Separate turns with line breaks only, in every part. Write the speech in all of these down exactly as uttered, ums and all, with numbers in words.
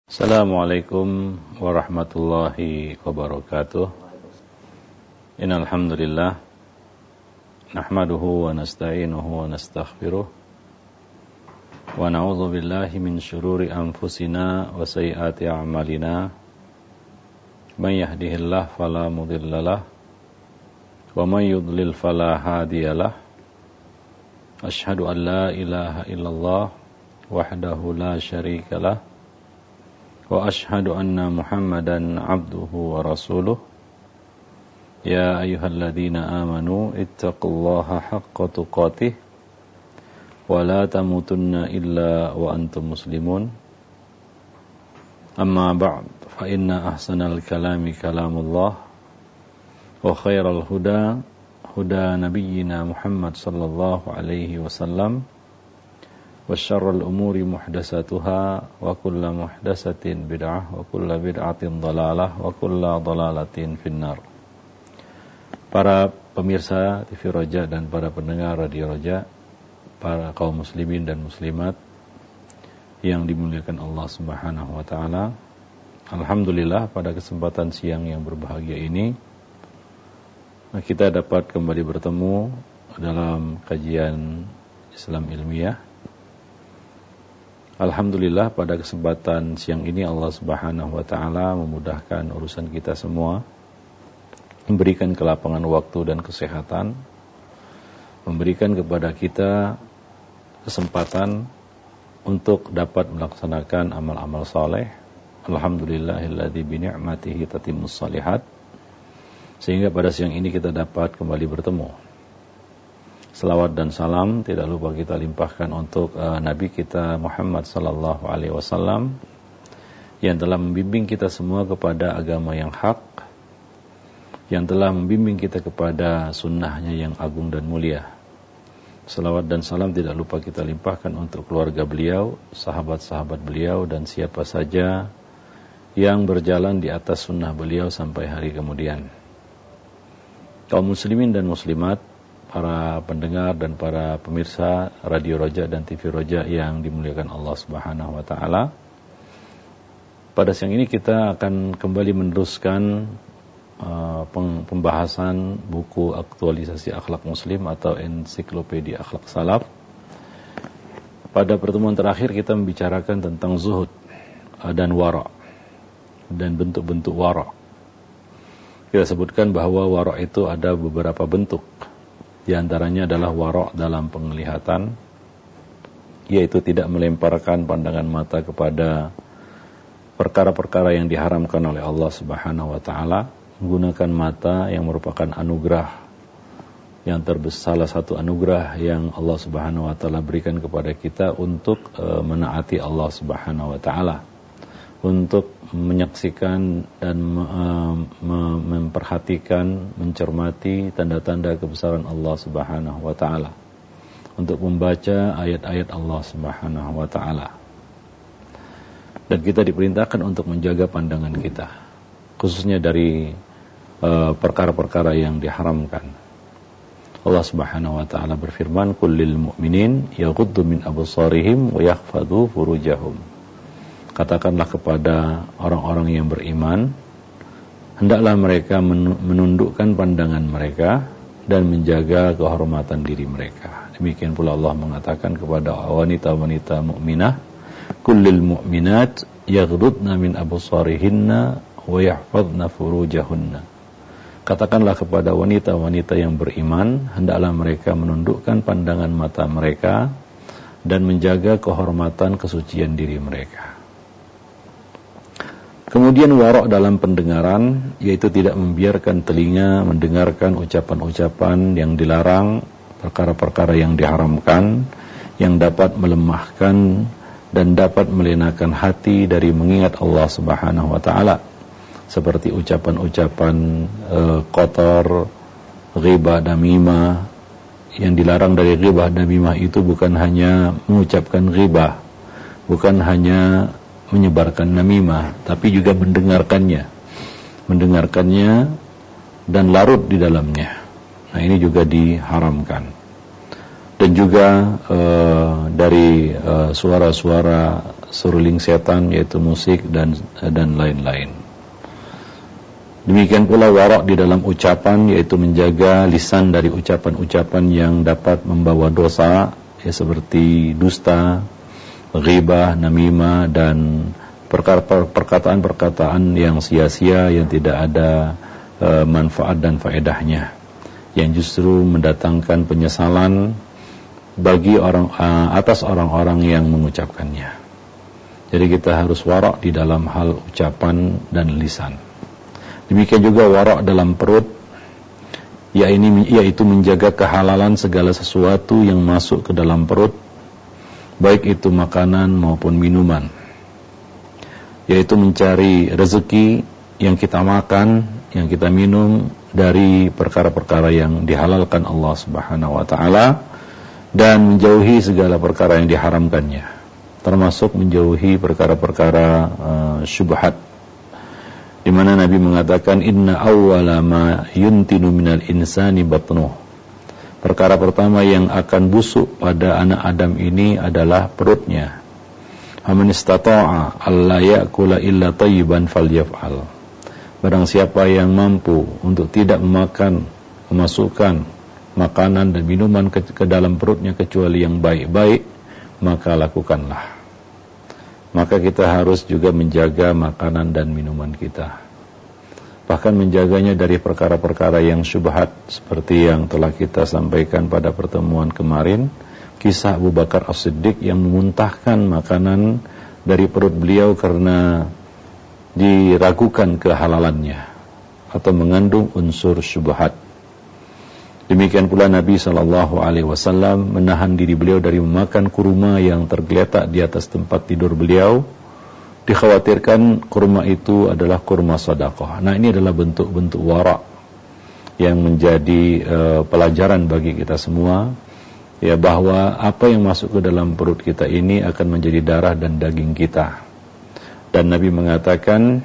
Assalamualaikum warahmatullahi wabarakatuh. Innal hamdalillah nahmaduhu wa nasta'inuhu wa nastaghfiruh wa na'udzu billahi min shururi anfusina wa sayyiati a'malina. May yahdihillahu fala mudhillalah wa may yudlil fala hadiyalah. Asyhadu an la ilaha illallah wahdahu la syarikalah wa ashhadu anna Muhammadan abduhu wa rasuluh. Ya ayyuhalladzina amanu ittaqullaha haqqa tuqatih wa la tamutunna illa wa antum muslimun. Amma ba'd, fa inna ahsanal kalami kalamullah wa khairal huda huda nabiyyina Muhammad sallallahu alaihi wasallam. Wa syarrul umuri muhdatsatuha wa kullu muhdatsatin bid'ah wa kullu bid'atin dhalalah wa kullu dhalalatin finnar. Para pemirsa T V Roja dan para pendengar Radio Roja, para kaum muslimin dan muslimat yang dimuliakan Allah Subhanahu wa taala. Alhamdulillah, pada kesempatan siang yang berbahagia ini kita dapat kembali bertemu dalam kajian Islam ilmiah. Alhamdulillah, pada kesempatan siang ini Allah Subhanahu wa taala memudahkan urusan kita semua, memberikan kelapangan waktu dan kesehatan, memberikan kepada kita kesempatan untuk dapat melaksanakan amal-amal saleh. Alhamdulillahilladzi bi ni'matihi tatimmus shalihat. Sehingga pada siang ini kita dapat kembali bertemu. Salawat dan salam tidak lupa kita limpahkan untuk uh, Nabi kita Muhammad sallallahu alaihi wasallam yang telah membimbing kita semua kepada agama yang hak, yang telah membimbing kita kepada sunnahnya yang agung dan mulia. Salawat dan salam tidak lupa kita limpahkan untuk keluarga beliau, sahabat-sahabat beliau, dan siapa saja yang berjalan di atas sunnah beliau sampai hari kemudian. Kaum muslimin dan muslimat, para pendengar dan para pemirsa Radio Roja dan T V Roja yang dimuliakan Allah Subhanahu wa taala. Pada siang ini kita akan kembali meneruskan uh, pembahasan buku aktualisasi akhlak muslim atau ensiklopedia akhlak salaf. Pada pertemuan terakhir kita membicarakan tentang zuhud uh, dan wara' dan bentuk-bentuk wara'. Kita sebutkan bahwa wara' itu ada beberapa bentuk. Di antaranya adalah wara' dalam penglihatan, yaitu tidak melemparkan pandangan mata kepada perkara-perkara yang diharamkan oleh Allah Subhanahu wa taala, menggunakan mata yang merupakan anugerah yang terbesar, salah satu anugerah yang Allah Subhanahu wa taala berikan kepada kita untuk e, menaati Allah Subhanahu wa taala, untuk menyaksikan dan memperhatikan, mencermati tanda-tanda kebesaran Allah Subhanahu wa taala, untuk membaca ayat-ayat Allah Subhanahu wa taala. Dan kita diperintahkan untuk menjaga pandangan kita, khususnya dari uh, perkara-perkara yang diharamkan. Allah Subhanahu wa taala berfirman, "Kullil mu'minin yaghuddu min absarihim wa yahfadhu furujahum." Katakanlah kepada orang-orang yang beriman, hendaklah mereka menundukkan pandangan mereka dan menjaga kehormatan diri mereka. Demikian pula Allah mengatakan kepada wanita-wanita mukminah, kullil mu'minat yaghdudna min absarihinna wa yahfadna furujahunna. Katakanlah kepada wanita-wanita yang beriman, hendaklah mereka menundukkan pandangan mata mereka dan menjaga kehormatan kesucian diri mereka. Kemudian wara' dalam pendengaran, yaitu tidak membiarkan telinga mendengarkan ucapan-ucapan yang dilarang, perkara-perkara yang diharamkan, yang dapat melemahkan dan dapat melenakan hati dari mengingat Allah Subhanahu wa taala, seperti ucapan-ucapan e, kotor, ghibah, namimah. Yang dilarang dari ghibah, namimah itu bukan hanya mengucapkan ghibah, bukan hanya menyebarkan namimah, tapi juga mendengarkannya, mendengarkannya dan larut di dalamnya. Nah, ini juga diharamkan. Dan juga uh, dari uh, suara-suara seruling setan, yaitu musik dan dan lain-lain. Demikian pula wara' di dalam ucapan, yaitu menjaga lisan dari ucapan-ucapan yang dapat membawa dosa, ya, seperti dusta, ghibah, namimah, dan perkataan-perkataan yang sia-sia, yang tidak ada e, manfaat dan faedahnya, yang justru mendatangkan penyesalan bagi orang atas orang-orang yang mengucapkannya. Jadi kita harus wara' di dalam hal ucapan dan lisan. Demikian juga wara' dalam perut, yaitu menjaga kehalalan segala sesuatu yang masuk ke dalam perut, baik itu makanan maupun minuman, yaitu mencari rezeki yang kita makan, yang kita minum dari perkara-perkara yang dihalalkan Allah Subhanahu wa taala, dan menjauhi segala perkara yang diharamkannya, termasuk menjauhi perkara-perkara uh, syubhat, di mana Nabi mengatakan inna awwala ma yuntinu minal insani batnuh. Perkara pertama yang akan busuk pada anak Adam ini adalah perutnya. Faman istata'a alla ya'kula illa tayyiban falyaf'al. Barang siapa yang mampu untuk tidak memakan, memasukkan makanan dan minuman ke, ke dalam perutnya kecuali yang baik-baik, maka lakukanlah. Maka kita harus juga menjaga makanan dan minuman kita, bahkan menjaganya dari perkara-perkara yang syubhat, seperti yang telah kita sampaikan pada pertemuan kemarin, kisah Abu Bakar As-Siddiq yang memuntahkan makanan dari perut beliau karena diragukan kehalalannya atau mengandung unsur syubhat. Demikian pula Nabi shallallahu alaihi wasallam menahan diri beliau dari memakan kurma yang tergeletak di atas tempat tidur beliau. Dikhawatirkan kurma itu adalah kurma sedekah. Nah, ini adalah bentuk-bentuk wara' yang menjadi uh, pelajaran bagi kita semua, ya, bahwa apa yang masuk ke dalam perut kita ini akan menjadi darah dan daging kita. Dan Nabi mengatakan,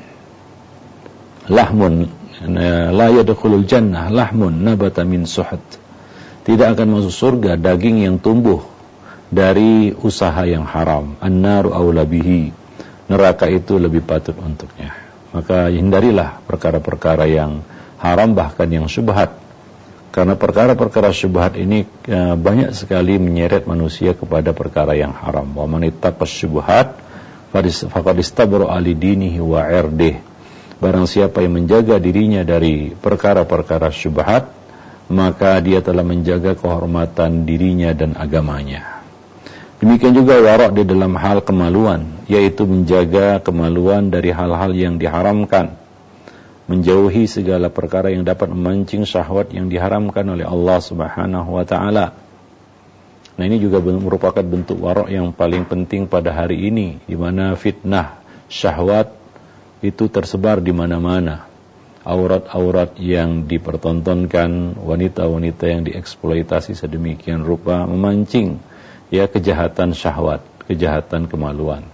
lahmun la yadkhulul jannah lahmun nabata min suhat. Tidak akan masuk surga daging yang tumbuh dari usaha yang haram. An-naru aula bihi. Neraka itu lebih patut untuknya. Maka hindarilah perkara-perkara yang haram, bahkan yang syubhat. Karena perkara-perkara syubhat ini ya, banyak sekali menyeret manusia kepada perkara yang haram. Wa man ittaqas syubhat faqad istabra li dinihi wa irdihi. Barang siapa yang menjaga dirinya dari perkara-perkara syubhat, maka dia telah menjaga kehormatan dirinya dan agamanya. Demikian juga wara' di dalam hal kemaluan, yaitu menjaga kemaluan dari hal-hal yang diharamkan, menjauhi segala perkara yang dapat memancing syahwat yang diharamkan oleh Allah Subhanahu wa taala. Nah, ini juga merupakan bentuk wara' yang paling penting pada hari ini, di mana fitnah syahwat itu tersebar di mana-mana. Aurat-aurat yang dipertontonkan, wanita-wanita yang dieksploitasi sedemikian rupa, memancing ya kejahatan syahwat, kejahatan kemaluan.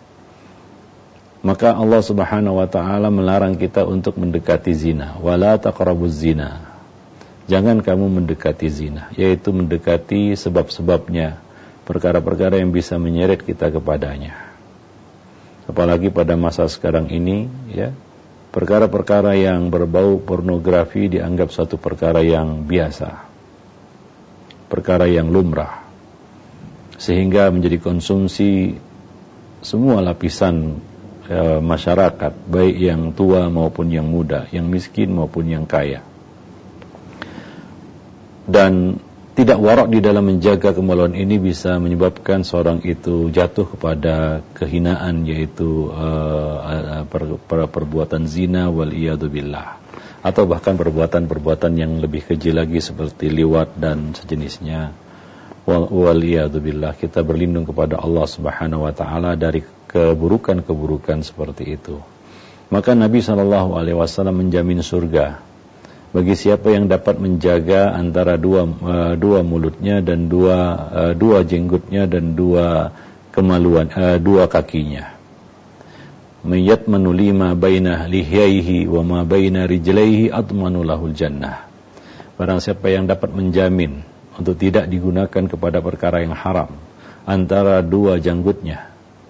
Maka Allah Subhanahu wa taala melarang kita untuk mendekati zina. Wala taqrabuz zina. Jangan kamu mendekati zina, yaitu mendekati sebab-sebabnya, perkara-perkara yang bisa menyeret kita kepadanya. Apalagi pada masa sekarang ini, ya, perkara-perkara yang berbau pornografi dianggap suatu perkara yang biasa, perkara yang lumrah, sehingga menjadi konsumsi semua lapisan e, masyarakat, baik yang tua maupun yang muda, yang miskin maupun yang kaya. Dan tidak wara' di dalam menjaga kemaluan ini bisa menyebabkan seorang itu jatuh kepada kehinaan, yaitu uh, per, per, perbuatan zina wal iyadu billah, atau bahkan perbuatan-perbuatan yang lebih keji lagi seperti liwat dan sejenisnya. Wal, wal iyadu billah. Kita berlindung kepada Allah Subhanahu wa taala dari keburukan-keburukan seperti itu. Maka Nabi shallallahu alaihi wasallam menjamin surga bagi siapa yang dapat menjaga antara dua uh, dua mulutnya dan dua uh, dua jenggotnya dan dua kemaluan uh, dua kakinya. Mayat manulima baina lihyaihi wa ma baina rijlaihi admanu lahul jannah. Barang siapa yang dapat menjamin untuk tidak digunakan kepada perkara yang haram antara dua janggutnya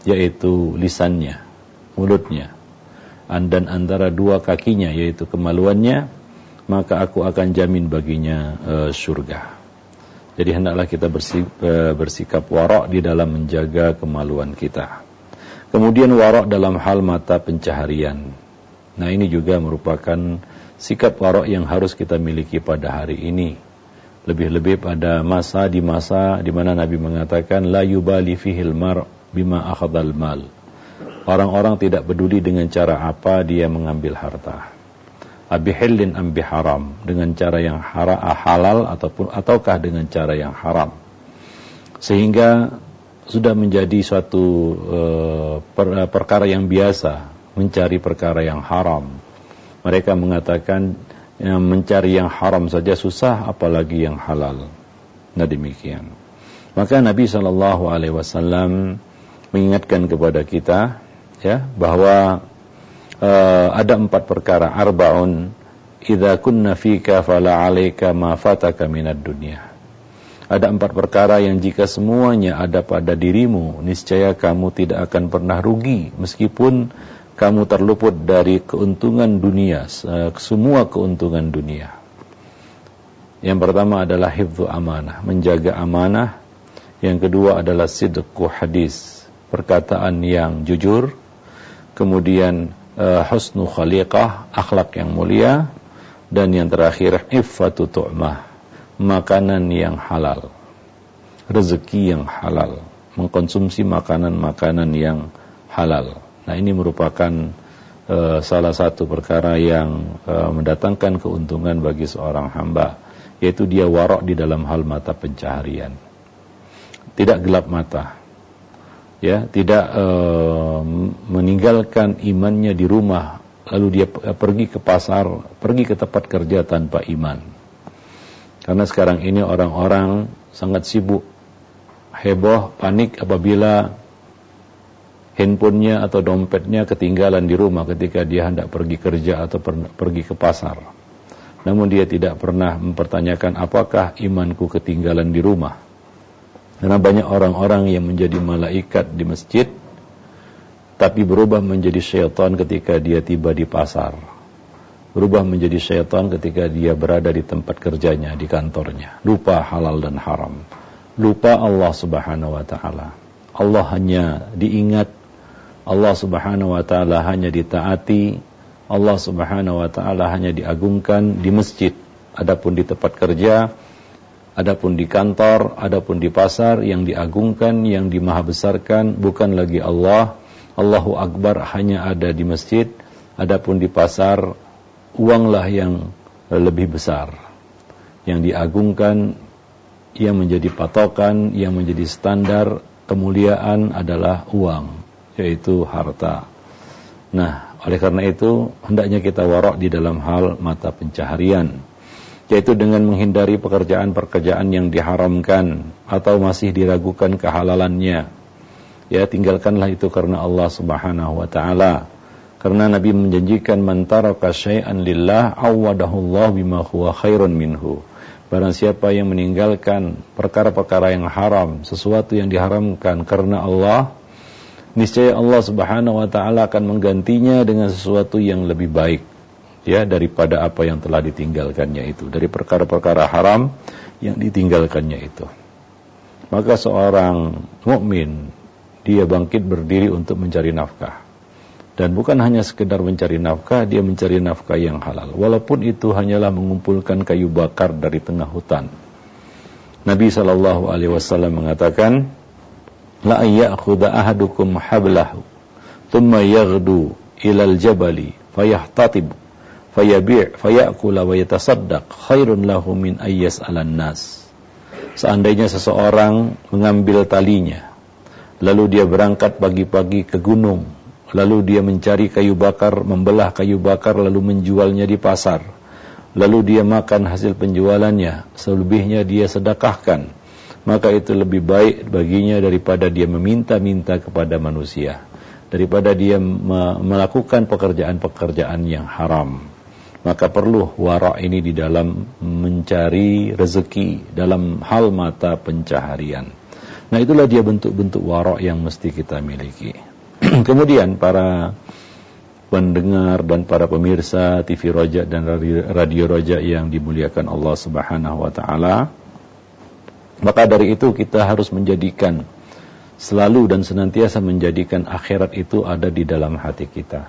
yaitu lisannya, mulutnya, dan antara dua kakinya, yaitu kemaluannya, maka aku akan jamin baginya uh, surga. Jadi hendaklah kita bersik, uh, bersikap warok di dalam menjaga kemaluan kita. Kemudian warok dalam hal mata pencaharian. Nah, ini juga merupakan sikap warok yang harus kita miliki pada hari ini. Lebih-lebih pada masa di masa di mana Nabi mengatakan la yubali fihil mar bima akhadhal mal. Orang-orang tidak peduli dengan cara apa dia mengambil harta. Abihillin am biharam, dengan cara yang hara, halal ataupun ataukah dengan cara yang haram. Sehingga sudah menjadi suatu uh, per, perkara yang biasa mencari perkara yang haram. Mereka mengatakan ya, mencari yang haram saja susah, apalagi yang halal. Nah, demikian. Maka Nabi shallallahu alaihi wasallam mengingatkan kepada kita, ya, bahwa uh, ada empat perkara, arbaun idza kunna fika fala alayka ma fataka minad dunya. Ada empat perkara yang jika semuanya ada pada dirimu, niscaya kamu tidak akan pernah rugi meskipun kamu terluput dari keuntungan dunia, semua keuntungan dunia. Yang pertama adalah hifdzu amanah, menjaga amanah. Yang kedua adalah sidqu hadis, perkataan yang jujur. Kemudian uh, husnu khaliqah, akhlak yang mulia. Dan yang terakhir iffatu tu'mah, makanan yang halal, rezeki yang halal, mengkonsumsi makanan-makanan yang halal. Nah, ini merupakan uh, salah satu perkara yang uh, mendatangkan keuntungan bagi seorang hamba, yaitu dia warok di dalam hal mata pencaharian. Tidak gelap mata, ya, tidak uh, meninggalkan imannya di rumah, lalu dia pergi ke pasar, pergi ke tempat kerja tanpa iman. Karena sekarang ini orang-orang sangat sibuk, heboh, panik apabila handphonenya atau dompetnya ketinggalan di rumah ketika dia hendak pergi kerja atau per, pergi ke pasar. Namun dia tidak pernah mempertanyakan apakah imanku ketinggalan di rumah. Karena banyak orang-orang yang menjadi malaikat di masjid, tapi berubah menjadi syaitan ketika dia tiba di pasar. Berubah menjadi syaitan ketika dia berada di tempat kerjanya, di kantornya. Lupa halal dan haram. Lupa Allah subhanahu wa ta'ala. Allah hanya diingat, Allah subhanahu wa ta'ala hanya ditaati, Allah subhanahu wa ta'ala hanya diagungkan di masjid. Adapun di tempat kerja, adapun di kantor, adapun di pasar, yang diagungkan, yang dimahabesarkan bukan lagi Allah. Allahu Akbar hanya ada di masjid. Adapun di pasar, uanglah yang lebih besar. Yang diagungkan, yang menjadi patokan, yang menjadi standar kemuliaan adalah uang, yaitu harta. Nah, oleh karena itu hendaknya kita warok di dalam hal mata pencaharian, yaitu dengan menghindari pekerjaan-pekerjaan yang diharamkan atau masih diragukan kehalalannya. Ya, tinggalkanlah itu karena Allah subhanahu wa ta'ala. Karena Nabi menjanjikan man taraka syai'an lillah awadahu Allah bima huwa khairun minhu. Barang siapa yang meninggalkan perkara-perkara yang haram, sesuatu yang diharamkan karena Allah, niscaya Allah subhanahu wa ta'ala akan menggantinya dengan sesuatu yang lebih baik, ya, daripada apa yang telah ditinggalkannya itu, dari perkara-perkara haram yang ditinggalkannya itu. Maka seorang mukmin, dia bangkit berdiri untuk mencari nafkah. Dan bukan hanya sekedar mencari nafkah, dia mencari nafkah yang halal. Walaupun itu hanyalah mengumpulkan kayu bakar dari tengah hutan. Nabi shallallahu alaihi wasallam mengatakan, la ya'khudha ahadukum hablahu, thumma yaghdu ilal jabali, fayahtatib, fayabi' fayakula wa yatasaddaq, khairun lahu min ayyas alan nas. Seandainya seseorang mengambil talinya, lalu dia berangkat pagi-pagi ke gunung, lalu dia mencari kayu bakar, membelah kayu bakar, lalu menjualnya di pasar, lalu dia makan hasil penjualannya, selebihnya dia sedekahkan, maka itu lebih baik baginya daripada dia meminta-minta kepada manusia, daripada dia me- melakukan pekerjaan-pekerjaan yang haram. Maka perlu wara' ini di dalam mencari rezeki, dalam hal mata pencaharian. Nah, itulah dia bentuk-bentuk wara' yang mesti kita miliki. Kemudian para pendengar dan para pemirsa T V Roja dan Radio Roja yang dimuliakan Allah Subhanahu wa taala, maka dari itu kita harus menjadikan selalu dan senantiasa menjadikan akhirat itu ada di dalam hati kita.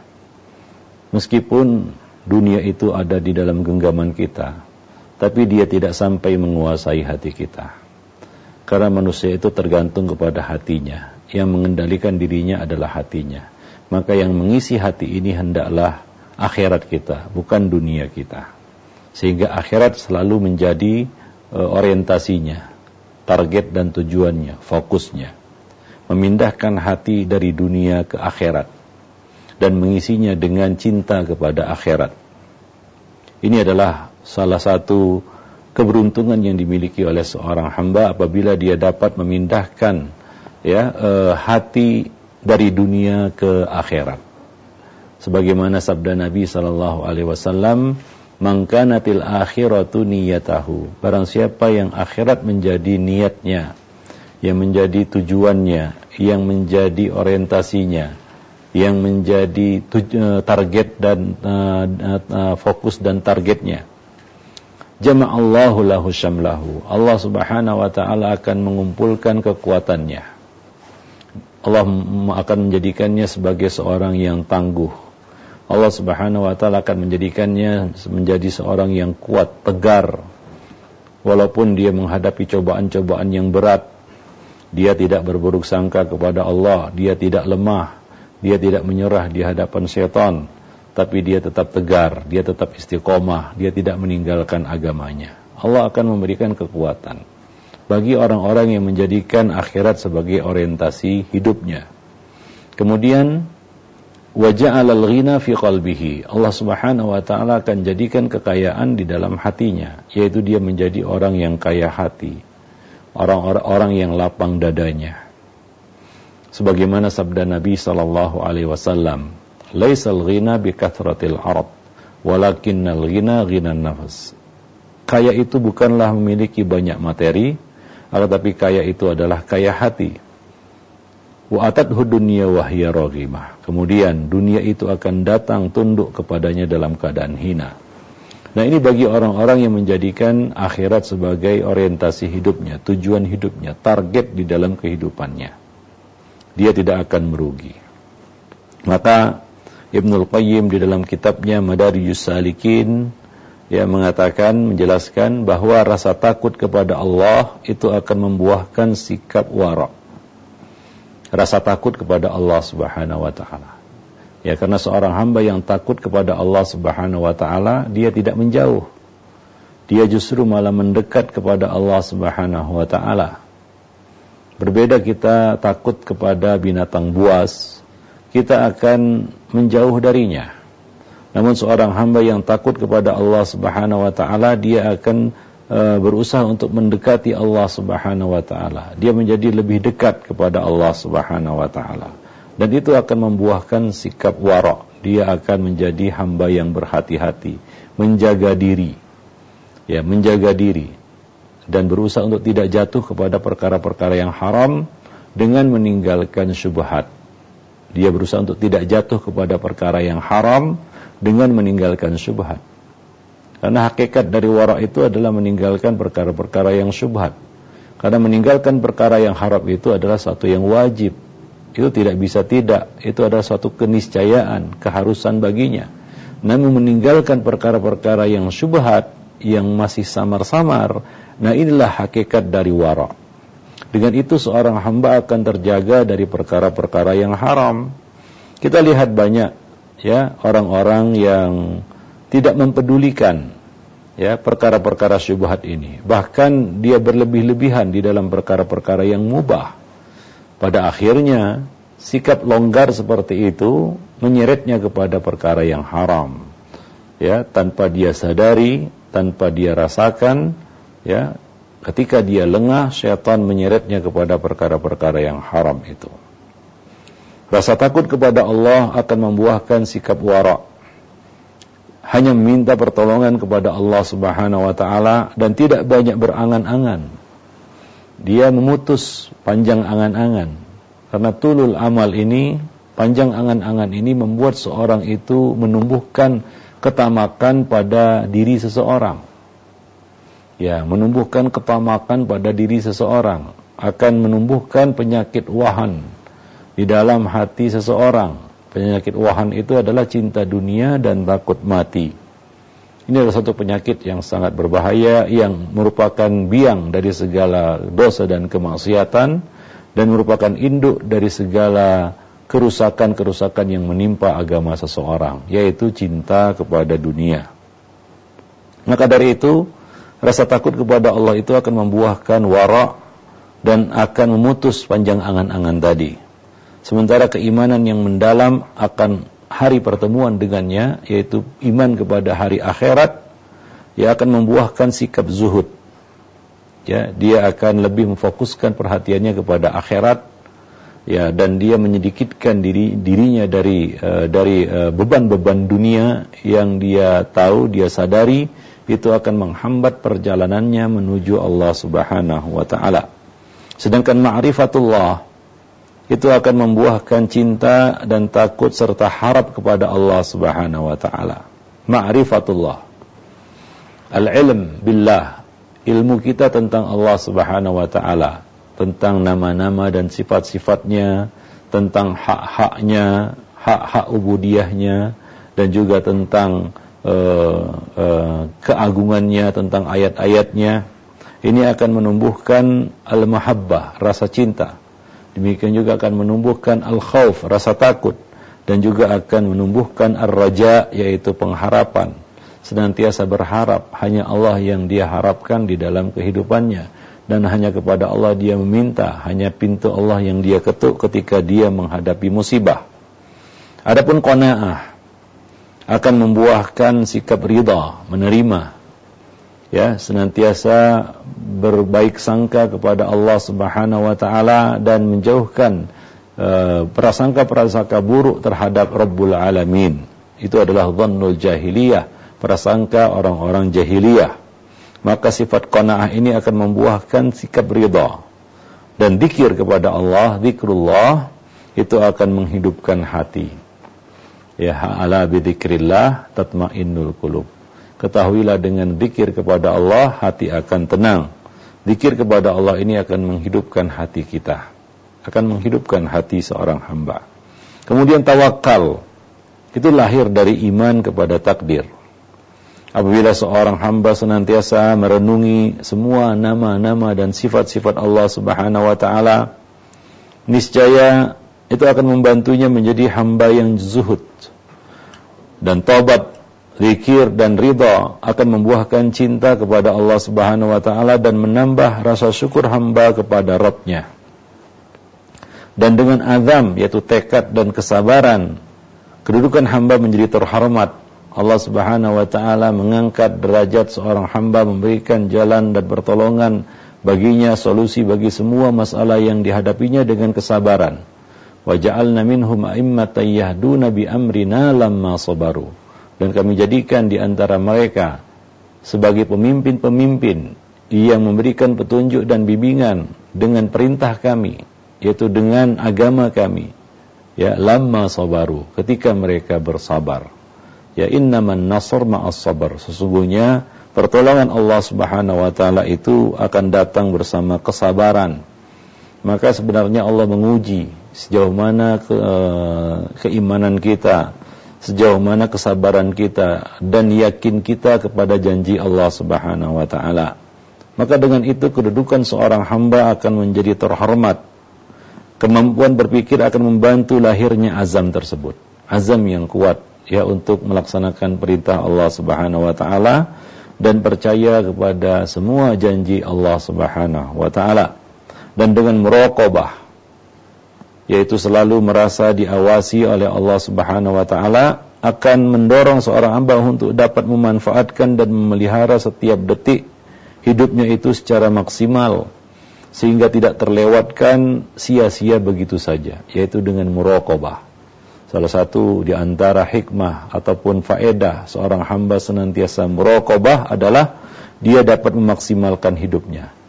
Meskipun dunia itu ada di dalam genggaman kita, tapi dia tidak sampai menguasai hati kita. Karena manusia itu tergantung kepada hatinya. Yang mengendalikan dirinya adalah hatinya. Maka yang mengisi hati ini hendaklah akhirat kita, bukan dunia kita. Sehingga akhirat selalu menjadi e, orientasinya, target dan tujuannya, fokusnya. Memindahkan hati dari dunia ke akhirat. Dan mengisinya dengan cinta kepada akhirat. Ini adalah salah satu keberuntungan yang dimiliki oleh seorang hamba apabila dia dapat memindahkan ya e, hati dari dunia ke akhirat. Sebagaimana sabda Nabi sallallahu alaihi wasallam, "Man kanatil akhiratu niyatahu." Barang siapa yang akhirat menjadi niatnya, yang menjadi tujuannya, yang menjadi orientasinya, yang menjadi tuj- target dan uh, uh, fokus dan targetnya, jama'allahu lahu syamlahu. Allah Subhanahu wa taala akan mengumpulkan kekuatannya. Allah akan menjadikannya sebagai seorang yang tangguh. Allah Subhanahu wa taala akan menjadikannya menjadi seorang yang kuat, tegar. Walaupun dia menghadapi cobaan-cobaan yang berat, dia tidak berburuk sangka kepada Allah, dia tidak lemah, dia tidak menyerah di hadapan syaitan, tapi dia tetap tegar, dia tetap istiqomah, dia tidak meninggalkan agamanya. Allah akan memberikan kekuatan bagi orang-orang yang menjadikan akhirat sebagai orientasi hidupnya. Kemudian waja'alal ghina fi qalbihi. Allah Subhanahu wa taala akan jadikan kekayaan di dalam hatinya, yaitu dia menjadi orang yang kaya hati, orang-orang yang lapang dadanya. Sebagaimana sabda Nabi sallallahu alaihi wasallam, "Laisal ghina bi kathratil 'arad, walakinnal ghina ghinan nafs." Kaya itu bukanlah memiliki banyak materi, akan tapi kaya itu adalah kaya hati. Wa atadhu dunya wa hiya raghimah. Kemudian dunia itu akan datang tunduk kepadanya dalam keadaan hina. Nah, ini bagi orang-orang yang menjadikan akhirat sebagai orientasi hidupnya, tujuan hidupnya, target di dalam kehidupannya. Dia tidak akan merugi. Maka Ibnul Qayyim di dalam kitabnya Madarijus Salikin ya mengatakan, menjelaskan bahwa rasa takut kepada Allah itu akan membuahkan sikap wara'. Rasa takut kepada Allah Subhanahu wa taala. Ya, karena seorang hamba yang takut kepada Allah Subhanahu wa taala, dia tidak menjauh. Dia justru malah mendekat kepada Allah Subhanahu wa taala. Berbeda kita takut kepada binatang buas, kita akan menjauh darinya. Namun seorang hamba yang takut kepada Allah Subhanahu wa taala, dia akan uh, berusaha untuk mendekati Allah Subhanahu wa taala. Dia menjadi lebih dekat kepada Allah Subhanahu wa taala. Dan itu akan membuahkan sikap wara'. Dia akan menjadi hamba yang berhati-hati, menjaga diri. Ya, menjaga diri dan berusaha untuk tidak jatuh kepada perkara-perkara yang haram dengan meninggalkan syubhat. Dia berusaha untuk tidak jatuh kepada perkara yang haram dengan meninggalkan syubhat. Karena hakikat dari wara' itu adalah meninggalkan perkara-perkara yang syubhat. Karena meninggalkan perkara yang haram itu adalah satu yang wajib. Itu tidak bisa tidak. Itu adalah suatu keniscayaan, keharusan baginya. Namun meninggalkan perkara-perkara yang syubhat, yang masih samar-samar, nah inilah hakikat dari wara'. Dengan itu seorang hamba akan terjaga dari perkara-perkara yang haram. Kita lihat banyak ya orang-orang yang tidak mempedulikan ya perkara-perkara syubhat ini. Bahkan dia berlebih-lebihan di dalam perkara-perkara yang mubah. Pada akhirnya sikap longgar seperti itu menyeretnya kepada perkara yang haram. Ya, tanpa dia sadari, tanpa dia rasakan, ya, ketika dia lengah, syaitan menyeretnya kepada perkara-perkara yang haram itu. Rasa takut kepada Allah akan membuahkan sikap wara'. Hanya meminta pertolongan kepada Allah Subhanahu wa taala dan tidak banyak berangan-angan. dia memutus panjang angan-angan. Karena tulul amal ini, panjang angan-angan ini membuat seorang itu menumbuhkan ketamakan pada diri seseorang. Ya, menumbuhkan ketamakan pada diri seseorang, akan menumbuhkan penyakit wahan di dalam hati seseorang. Penyakit wahan itu adalah cinta dunia dan takut mati. Ini adalah satu penyakit yang sangat berbahaya, yang merupakan biang dari segala dosa dan kemaksiatan, dan merupakan induk dari segala kerusakan-kerusakan yang menimpa agama seseorang, yaitu cinta kepada dunia. Maka dari itu, rasa takut kepada Allah itu akan membuahkan wara' dan akan memutus panjang angan-angan tadi. Sementara keimanan yang mendalam akan hari pertemuan dengannya, yaitu iman kepada hari akhirat, ia akan membuahkan sikap zuhud. Ya, dia akan lebih memfokuskan perhatiannya kepada akhirat, ya, dan dia menyedikitkan diri dirinya dari uh, dari uh, beban-beban dunia yang dia tahu, dia sadari itu akan menghambat perjalanannya menuju Allah Subhanahu wa taala. Sedangkan ma'rifatullah itu akan membuahkan cinta dan takut serta harap kepada Allah Subhanahu wa taala. Ma'rifatullah, al-ilm billah, ilmu kita tentang Allah Subhanahu wa taala, tentang nama-nama dan sifat-sifatnya, tentang hak-haknya, hak-hak ubudiyahnya, dan juga tentang uh, uh, keagungannya, tentang ayat-ayatnya. Ini akan menumbuhkan al-mahabbah, rasa cinta. Demikian juga akan menumbuhkan al-khauf, rasa takut, dan juga akan menumbuhkan ar-raja, yaitu pengharapan. Senantiasa berharap hanya Allah yang dia harapkan di dalam kehidupannya, dan hanya kepada Allah dia meminta, hanya pintu Allah yang dia ketuk ketika dia menghadapi musibah. Adapun qanaah akan membuahkan sikap ridha, menerima, ya, senantiasa berbaik sangka kepada Allah Subhanahu wa taala dan menjauhkan uh, prasangka-prasangka buruk terhadap Rabbul Alamin. Itu adalah dhannul jahiliyah, prasangka orang-orang jahiliyah. Maka sifat qanaah ini akan membuahkan sikap ridha. Dan zikir kepada Allah, zikrullah, itu akan menghidupkan hati. Ya, ala bi dzikrillah tatmainnul qulub. Ketahuilah dengan zikir kepada Allah, hati akan tenang. Zikir kepada Allah ini akan menghidupkan hati kita, akan menghidupkan hati seorang hamba. Kemudian tawakal, itu lahir dari iman kepada takdir. Apabila seorang hamba senantiasa merenungi semua nama-nama dan sifat-sifat Allah Subhanahu wa taala, niscaya itu akan membantunya menjadi hamba yang zuhud. Dan taubat, zikir dan ridha akan membuahkan cinta kepada Allah Subhanahu wa taala dan menambah rasa syukur hamba kepada Rabb-nya. Dan dengan azam, yaitu tekad dan kesabaran, kedudukan hamba menjadi terhormat. Allah Subhanahu wa taala mengangkat derajat seorang hamba, memberikan jalan dan pertolongan baginya, solusi bagi semua masalah yang dihadapinya dengan kesabaran. Wa ja'alna minhum a'immatan yahduna bi amrina lamma sabaru. Dan kami jadikan di antara mereka sebagai pemimpin-pemimpin yang memberikan petunjuk dan bimbingan dengan perintah kami, yaitu dengan agama kami. Ya, lamma sabaru, ketika mereka bersabar. Ya, innaman nasr ma'as sabar. Sesungguhnya pertolongan Allah Subhanahu wa taala itu akan datang bersama kesabaran. Maka sebenarnya Allah menguji sejauh mana ke, keimanan kita, sejauh mana kesabaran kita dan yakin kita kepada janji Allah Subhanahu wa taala. Maka dengan itu kedudukan seorang hamba akan menjadi terhormat. Kemampuan berpikir akan membantu lahirnya azam tersebut. Azam yang kuat, ya, untuk melaksanakan perintah Allah Subhanahu wa taala dan percaya kepada semua janji Allah Subhanahu wa taala. Dan dengan muraqabah, yaitu selalu merasa diawasi oleh Allah Subhanahu wa taala, akan mendorong seorang hamba untuk dapat memanfaatkan dan memelihara setiap detik hidupnya itu secara maksimal, sehingga tidak terlewatkan sia-sia begitu saja, yaitu dengan muraqabah. Salah satu di antara hikmah ataupun faedah seorang hamba senantiasa muraqabah adalah dia dapat memaksimalkan hidupnya.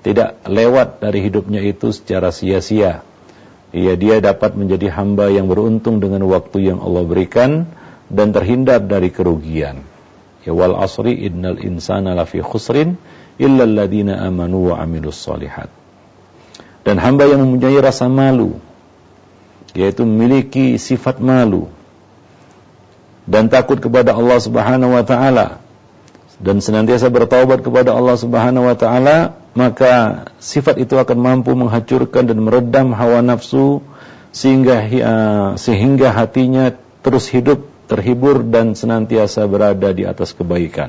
tidak lewat dari hidupnya itu secara sia-sia. Ya, dia dapat menjadi hamba yang beruntung dengan waktu yang Allah berikan dan terhindar dari kerugian. Ya, wal asri innal insana lafi khusrin illa alladziina amanu wa amilus shalihat. Dan hamba yang mempunyai rasa malu, yaitu memiliki sifat malu dan takut kepada Allah Subhanahu wa taala dan senantiasa bertaubat kepada Allah Subhanahu wa taala, maka sifat itu akan mampu menghancurkan dan meredam hawa nafsu sehingga uh, sehingga hatinya terus hidup, terhibur dan senantiasa berada di atas kebaikan.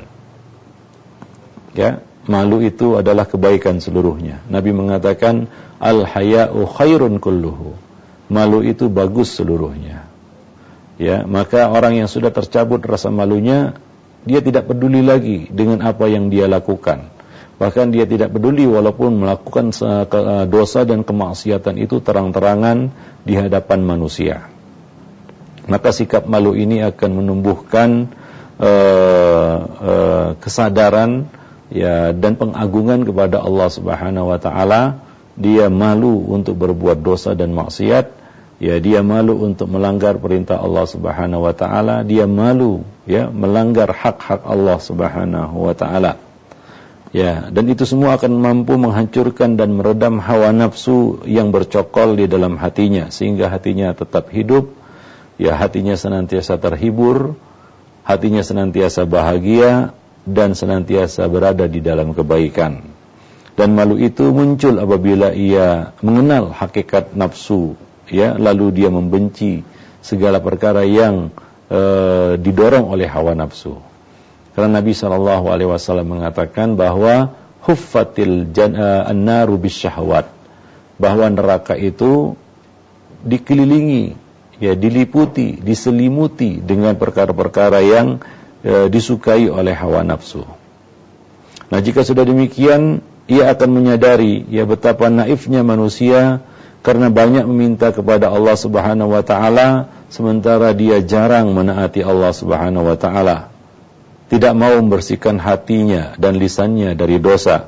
Ya, malu itu adalah kebaikan seluruhnya. Nabi mengatakan al-haya'u khairun kulluhu. Malu itu bagus seluruhnya. Ya, maka orang yang sudah tercabut rasa malunya, dia tidak peduli lagi dengan apa yang dia lakukan. Bahkan dia tidak peduli walaupun melakukan dosa dan kemaksiatan itu terang-terangan di hadapan manusia. Maka sikap malu ini akan menumbuhkan uh, uh, kesadaran ya dan pengagungan kepada Allah Subhanahu wa taala. Dia malu untuk berbuat dosa dan maksiat, ya dia malu untuk melanggar perintah Allah Subhanahu wa taala, dia malu ya melanggar hak-hak Allah Subhanahu wa taala. Ya, dan itu semua akan mampu menghancurkan dan meredam hawa nafsu yang bercokol di dalam hatinya sehingga hatinya tetap hidup, ya hatinya senantiasa terhibur, hatinya senantiasa bahagia dan senantiasa berada di dalam kebaikan. Dan malu itu muncul apabila ia mengenal hakikat nafsu, ya, lalu dia membenci segala perkara yang e, didorong oleh hawa nafsu. Karena Nabi shallallahu alaihi wasallam mengatakan bahwa huffatil an-naru bisyahwat, bahwa neraka itu dikelilingi, ya, diliputi, diselimuti dengan perkara-perkara yang e, disukai oleh hawa nafsu. Nah, jika sudah demikian, ia akan menyadari ya betapa naifnya manusia karena banyak meminta kepada Allah Subhanahu wa taala sementara dia jarang menaati Allah Subhanahu wa taala. Tidak mau membersihkan hatinya dan lisannya dari dosa.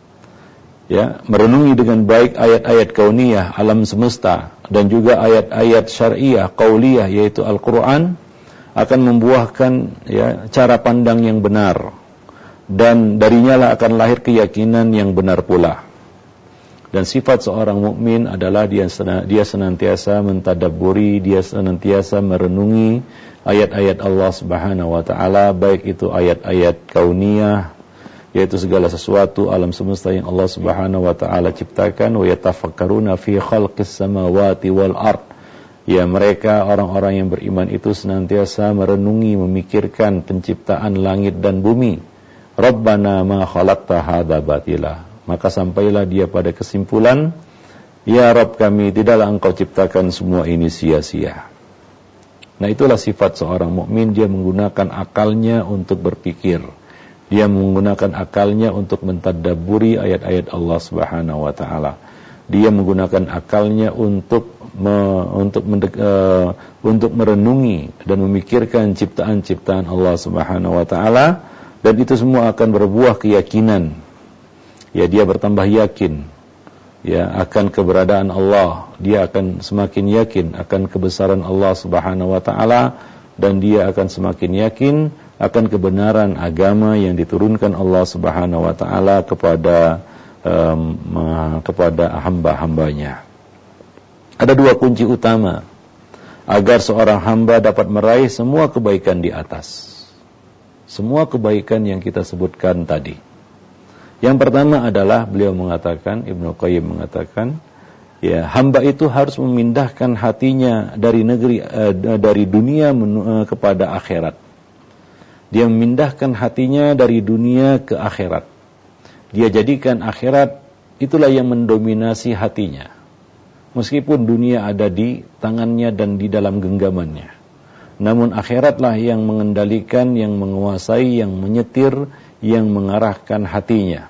Ya, merenungi dengan baik ayat-ayat kauniyah alam semesta dan juga ayat-ayat syariah qauliyah yaitu Al-Qur'an akan membuahkan ya cara pandang yang benar. Dan darinya lah akan lahir keyakinan yang benar pula. Dan sifat seorang mukmin adalah dia, dia senantiasa mentadabburi, dia senantiasa merenungi ayat-ayat Allah Subhanahu wa taala, baik itu ayat-ayat kauniyah, yaitu segala sesuatu alam semesta yang Allah Subhanahu wa taala ciptakan, wa yatafakkaruna fi khalqis samawati wal ard. Ya, mereka orang-orang yang beriman itu senantiasa merenungi, memikirkan penciptaan langit dan bumi. Rabbana ma khalaqta hadza batila. Maka sampailah dia pada kesimpulan, ya Rabb kami, tidaklah engkau ciptakan semua ini sia-sia. Nah, itulah sifat seorang mukmin, dia menggunakan akalnya untuk berpikir. Dia menggunakan akalnya untuk mentadabburi ayat-ayat Allah Subhanahu wa taala. Dia menggunakan akalnya untuk me, untuk mendek, uh, untuk merenungi dan memikirkan ciptaan-ciptaan Allah Subhanahu wa taala. Dan itu semua akan berbuah keyakinan. Ya, dia bertambah yakin ya akan keberadaan Allah. Dia akan semakin yakin akan kebesaran Allah Subhanahu wa taala dan dia akan semakin yakin akan kebenaran agama yang diturunkan Allah Subhanahu wa taala kepada um, kepada hamba-hambanya. Ada dua kunci utama agar seorang hamba dapat meraih semua kebaikan di atas. Semua kebaikan yang kita sebutkan tadi. Yang pertama adalah beliau mengatakan, Ibnu Qayyim mengatakan, ya, hamba itu harus memindahkan hatinya dari negeri uh, dari dunia menu, uh, kepada akhirat. Dia memindahkan hatinya dari dunia ke akhirat. Dia jadikan akhirat itulah yang mendominasi hatinya. Meskipun dunia ada di tangannya dan di dalam genggamannya. Namun akhiratlah yang mengendalikan, yang menguasai, yang menyetir, yang mengarahkan hatinya.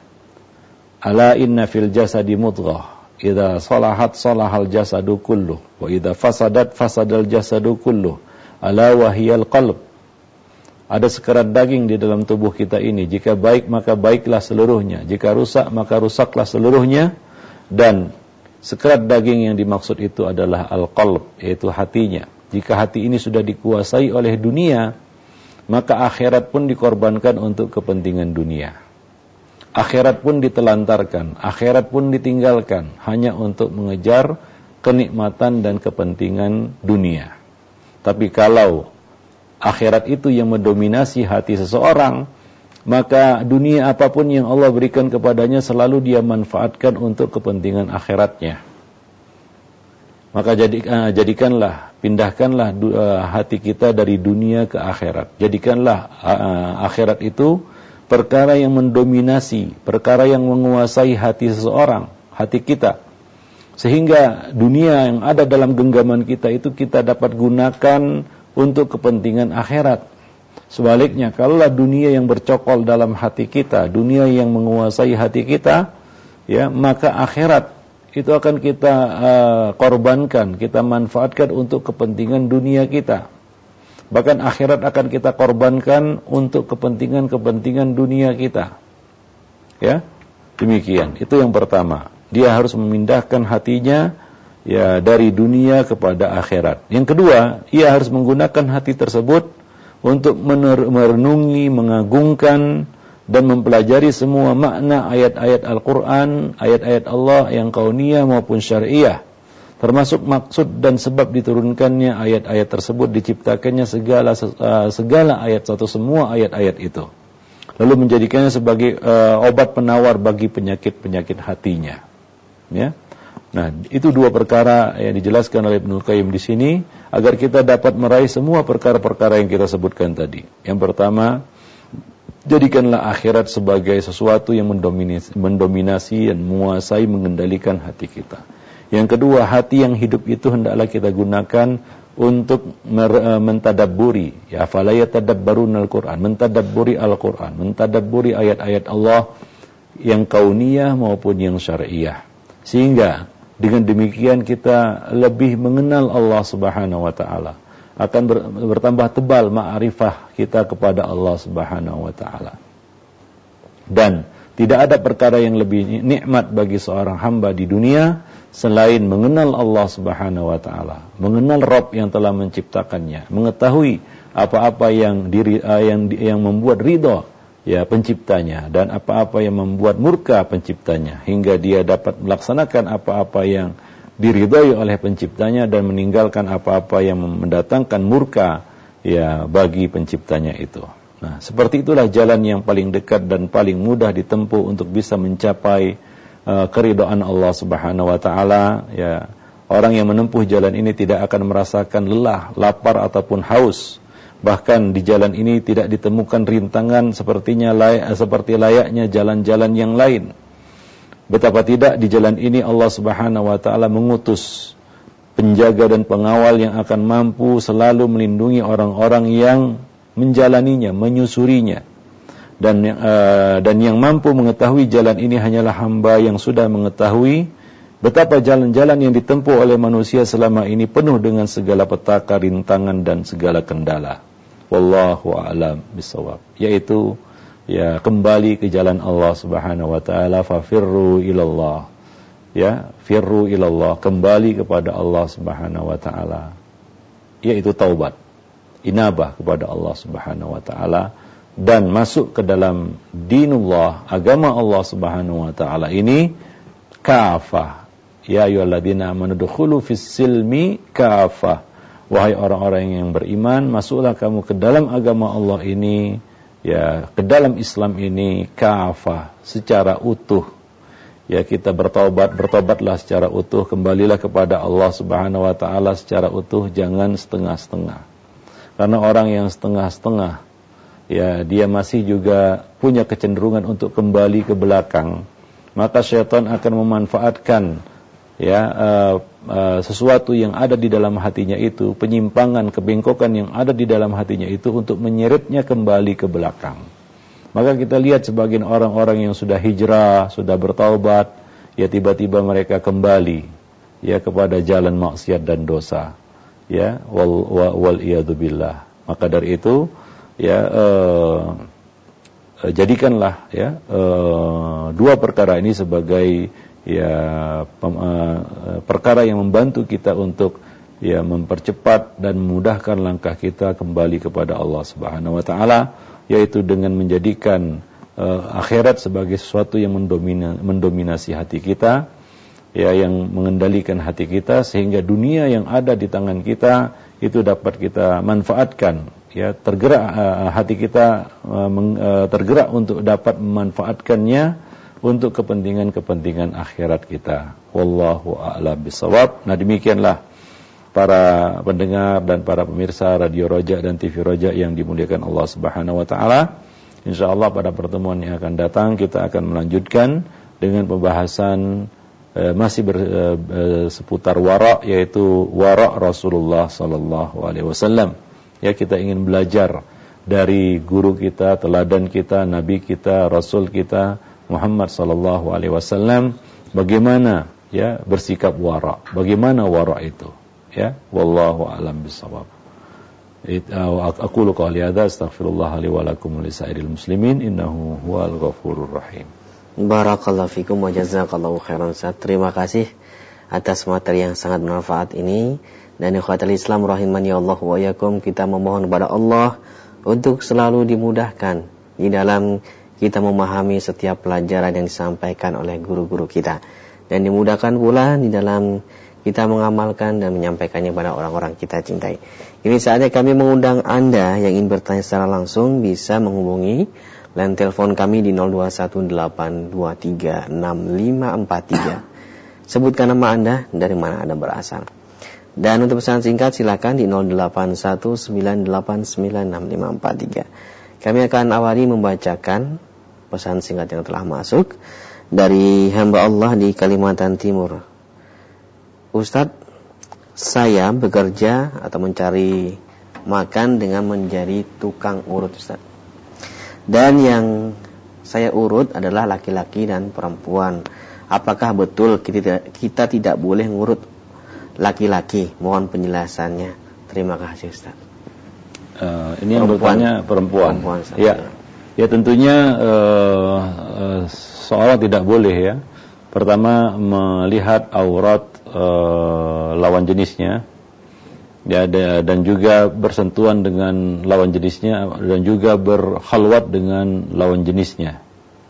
Ala inna fil jasadi mudghah, idza salahat salahal jasadu kulluh, wa idza fasadat fasadal jasadu kulluh, ala wahiyal qalb. Ada sekerat daging di dalam tubuh kita ini. Jika baik maka baiklah seluruhnya. Jika rusak maka rusaklah seluruhnya. Dan sekerat daging yang dimaksud itu adalah al-qalb, yaitu hatinya. Jika hati ini sudah dikuasai oleh dunia, maka akhirat pun dikorbankan untuk kepentingan dunia. Akhirat pun ditelantarkan, akhirat pun ditinggalkan hanya untuk mengejar kenikmatan dan kepentingan dunia. Tapi kalau akhirat itu yang mendominasi hati seseorang, maka dunia apapun yang Allah berikan kepadanya selalu dia manfaatkan untuk kepentingan akhiratnya. Maka jadikanlah, pindahkanlah hati kita dari dunia ke akhirat. Jadikanlah akhirat itu perkara yang mendominasi, perkara yang menguasai hati seseorang, hati kita. Sehingga dunia yang ada dalam genggaman kita itu kita dapat gunakan untuk kepentingan akhirat. Sebaliknya, kalaulah dunia yang bercokol dalam hati kita, dunia yang menguasai hati kita, ya, maka akhirat itu akan kita uh, korbankan, kita manfaatkan untuk kepentingan dunia kita. Bahkan akhirat akan kita korbankan untuk kepentingan-kepentingan dunia kita. Ya, demikian. Itu yang pertama. Dia harus memindahkan hatinya ya dari dunia kepada akhirat. Yang kedua, ia harus menggunakan hati tersebut untuk merenungi, mengagungkan dan mempelajari semua makna ayat-ayat Al-Quran, ayat-ayat Allah yang kauniyah maupun syariah. Termasuk maksud dan sebab diturunkannya ayat-ayat tersebut, diciptakannya segala segala ayat atau semua ayat-ayat itu. Lalu menjadikannya sebagai uh, obat penawar bagi penyakit-penyakit hatinya. Ya. Nah, itu dua perkara yang dijelaskan oleh Ibnu Qayyim di sini agar kita dapat meraih semua perkara-perkara yang kita sebutkan tadi. Yang pertama, jadikanlah akhirat sebagai sesuatu yang mendominasi, mendominasi dan menguasai, mengendalikan hati kita. Yang kedua, hati yang hidup itu hendaklah kita gunakan untuk mentadabburi, ya fala yatadabbaruna al-Qur'an, mentadabburi Al-Qur'an, mentadabburi ayat-ayat Allah yang kauniyah maupun yang syariah. Sehingga dengan demikian kita lebih mengenal Allah Subhanahu wa taala. Akan bertambah tebal ma'rifah kita kepada Allah Subhanahu wa taala. Dan tidak ada perkara yang lebih nikmat bagi seorang hamba di dunia selain mengenal Allah Subhanahu wa taala, mengenal Rabb yang telah menciptakannya, mengetahui apa-apa yang diri uh, yang yang membuat ridha ya penciptanya dan apa-apa yang membuat murka penciptanya, hingga dia dapat melaksanakan apa-apa yang diridhai oleh penciptanya dan meninggalkan apa-apa yang mendatangkan murka ya bagi penciptanya itu. Nah, seperti itulah jalan yang paling dekat dan paling mudah ditempuh untuk bisa mencapai uh, keridhaan Allah Subhanahu wa taala. Ya, orang yang menempuh jalan ini tidak akan merasakan lelah, lapar ataupun haus. Bahkan di jalan ini tidak ditemukan rintangan sepertinya layak, seperti layaknya jalan-jalan yang lain. Betapa tidak di jalan ini Allah Subhanahu wa taala mengutus penjaga dan pengawal yang akan mampu selalu melindungi orang-orang yang menjalaninya, menyusurinya. Dan uh, dan yang mampu mengetahui jalan ini hanyalah hamba yang sudah mengetahui betapa jalan-jalan yang ditempuh oleh manusia selama ini penuh dengan segala petaka, rintangan dan segala kendala. Wallahu a'lam bishawab. Yaitu ya kembali ke jalan Allah Subhanahu wa taala, fafirru ilallah. Ya, firru ilallah, kembali kepada Allah Subhanahu wa taala. Yaitu taubat, inabah kepada Allah Subhanahu wa taala dan masuk ke dalam dinullah, agama Allah Subhanahu wa taala ini kafah. Ya ayyuhalladzina amanu dukhulu fis silmi kafah. Wahai orang-orang yang beriman, masuklah kamu ke dalam agama Allah ini, ya, ke dalam Islam ini kafah, secara utuh. Ya, kita bertaubat, bertobatlah secara utuh, kembalilah kepada Allah Subhanahu wa taala secara utuh, jangan setengah-setengah. Karena orang yang setengah-setengah, ya, dia masih juga punya kecenderungan untuk kembali ke belakang. Maka syaitan akan memanfaatkan ya uh, uh, sesuatu yang ada di dalam hatinya itu, penyimpangan, kebengkokan yang ada di dalam hatinya itu untuk menyeretnya kembali ke belakang. Maka kita lihat sebagian orang-orang yang sudah hijrah, sudah bertaubat, ya tiba-tiba mereka kembali ya kepada jalan maksiat dan dosa. Ya, wal wal iyadu billah. Maka dari itu ya uh, uh, jadikanlah ya uh, dua perkara ini sebagai ya pem, uh, perkara yang membantu kita untuk ya mempercepat dan memudahkan langkah kita kembali kepada Allah Subhanahu wa taala, yaitu dengan menjadikan uh, akhirat sebagai sesuatu yang mendomina, mendominasi hati kita, ya, yang mengendalikan hati kita, sehingga dunia yang ada di tangan kita itu dapat kita manfaatkan, ya, tergerak uh, hati kita uh, meng, uh, tergerak untuk dapat memanfaatkannya untuk kepentingan-kepentingan akhirat kita. Wallahu a'lam bishawab. Nah, demikianlah para pendengar dan para pemirsa Radio Roja dan T V Roja yang dimuliakan Allah Subhanahu wa taala. Insyaallah pada pertemuan yang akan datang kita akan melanjutkan dengan pembahasan eh, masih ber, eh, seputar wara', yaitu wara' Rasulullah sallallahu alaihi wasallam. Ya, kita ingin belajar dari guru kita, teladan kita, nabi kita, rasul kita Muhammad sallallahu alaihi wasallam, bagaimana ya bersikap wara', bagaimana wara' itu. Ya, wallahu a'lam bishawab. Aqulu qawli hadza astaghfirullah li wa lakum wa lisairil muslimin innahu huwal ghafurur rahim.
Barakallahu fikum wa jazakallahu khairan. Terima kasih atas materi yang sangat bermanfaat ini. Dan ikhwatal Islam rahimani Allah wa iyyakum, kita memohon kepada Allah untuk selalu dimudahkan di dalam kita memahami setiap pelajaran yang disampaikan oleh guru-guru kita, dan dimudahkan pula di dalam kita mengamalkan dan menyampaikannya kepada orang-orang kita cintai. Ini saatnya kami mengundang Anda yang ingin bertanya secara langsung bisa menghubungi line telepon kami di nol dua satu delapan dua tiga enam lima empat tiga. Sebutkan nama Anda, dari mana Anda berasal. Dan untuk pesan singkat silakan di nol delapan satu sembilan delapan sembilan enam lima empat tiga. Kami akan awali membacakan pesan singkat yang telah masuk dari hamba Allah di Kalimantan Timur. Ustadz, saya bekerja atau mencari makan dengan menjadi tukang urut, Ustadz. Dan yang saya urut adalah laki-laki dan perempuan. Apakah betul kita, kita tidak boleh ngurut laki-laki? Mohon penjelasannya. Terima kasih, Ustadz.
Uh, ini yang bertanya perempuan. perempuan ya, ya tentunya uh, uh, seorang tidak boleh ya. Pertama, melihat aurat uh, lawan jenisnya, ya, dan juga bersentuhan dengan lawan jenisnya, dan juga berkhalwat dengan lawan jenisnya.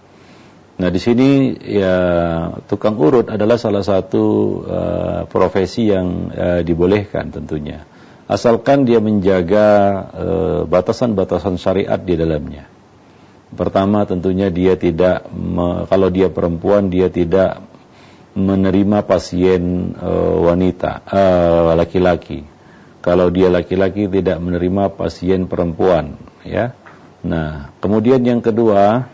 Nah, di sini ya tukang urut adalah salah satu uh, profesi yang uh, dibolehkan tentunya, asalkan dia menjaga uh, batasan-batasan syariat di dalamnya. Pertama, tentunya dia tidak me, kalau dia perempuan, dia tidak menerima pasien uh, wanita, uh, laki-laki. Kalau dia laki-laki, tidak menerima pasien perempuan, ya. Nah, kemudian yang kedua,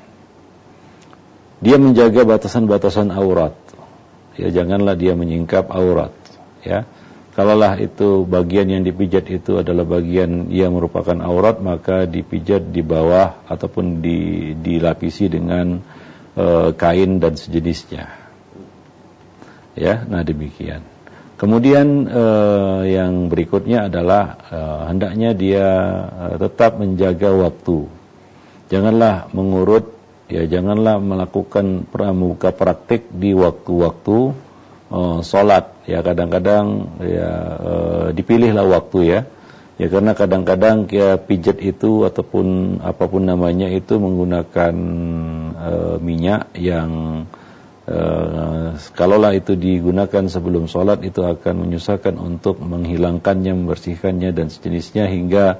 dia menjaga batasan-batasan aurat. Ya, janganlah dia menyingkap aurat, ya. Kalaulah itu bagian yang dipijat itu adalah bagian yang merupakan aurat, maka dipijat di bawah ataupun di, dilapisi dengan e, kain dan sejenisnya. Ya, nah demikian. Kemudian e, yang berikutnya adalah e, hendaknya dia e, tetap menjaga waktu. Janganlah mengurut, ya janganlah melakukan pramuka praktik di waktu-waktu Uh, sholat, ya kadang-kadang ya uh, dipilihlah waktu ya, ya karena kadang-kadang ya pijat itu ataupun apapun namanya itu menggunakan uh, minyak yang uh, kalaulah itu digunakan sebelum sholat itu akan menyusahkan untuk menghilangkannya, membersihkannya dan sejenisnya hingga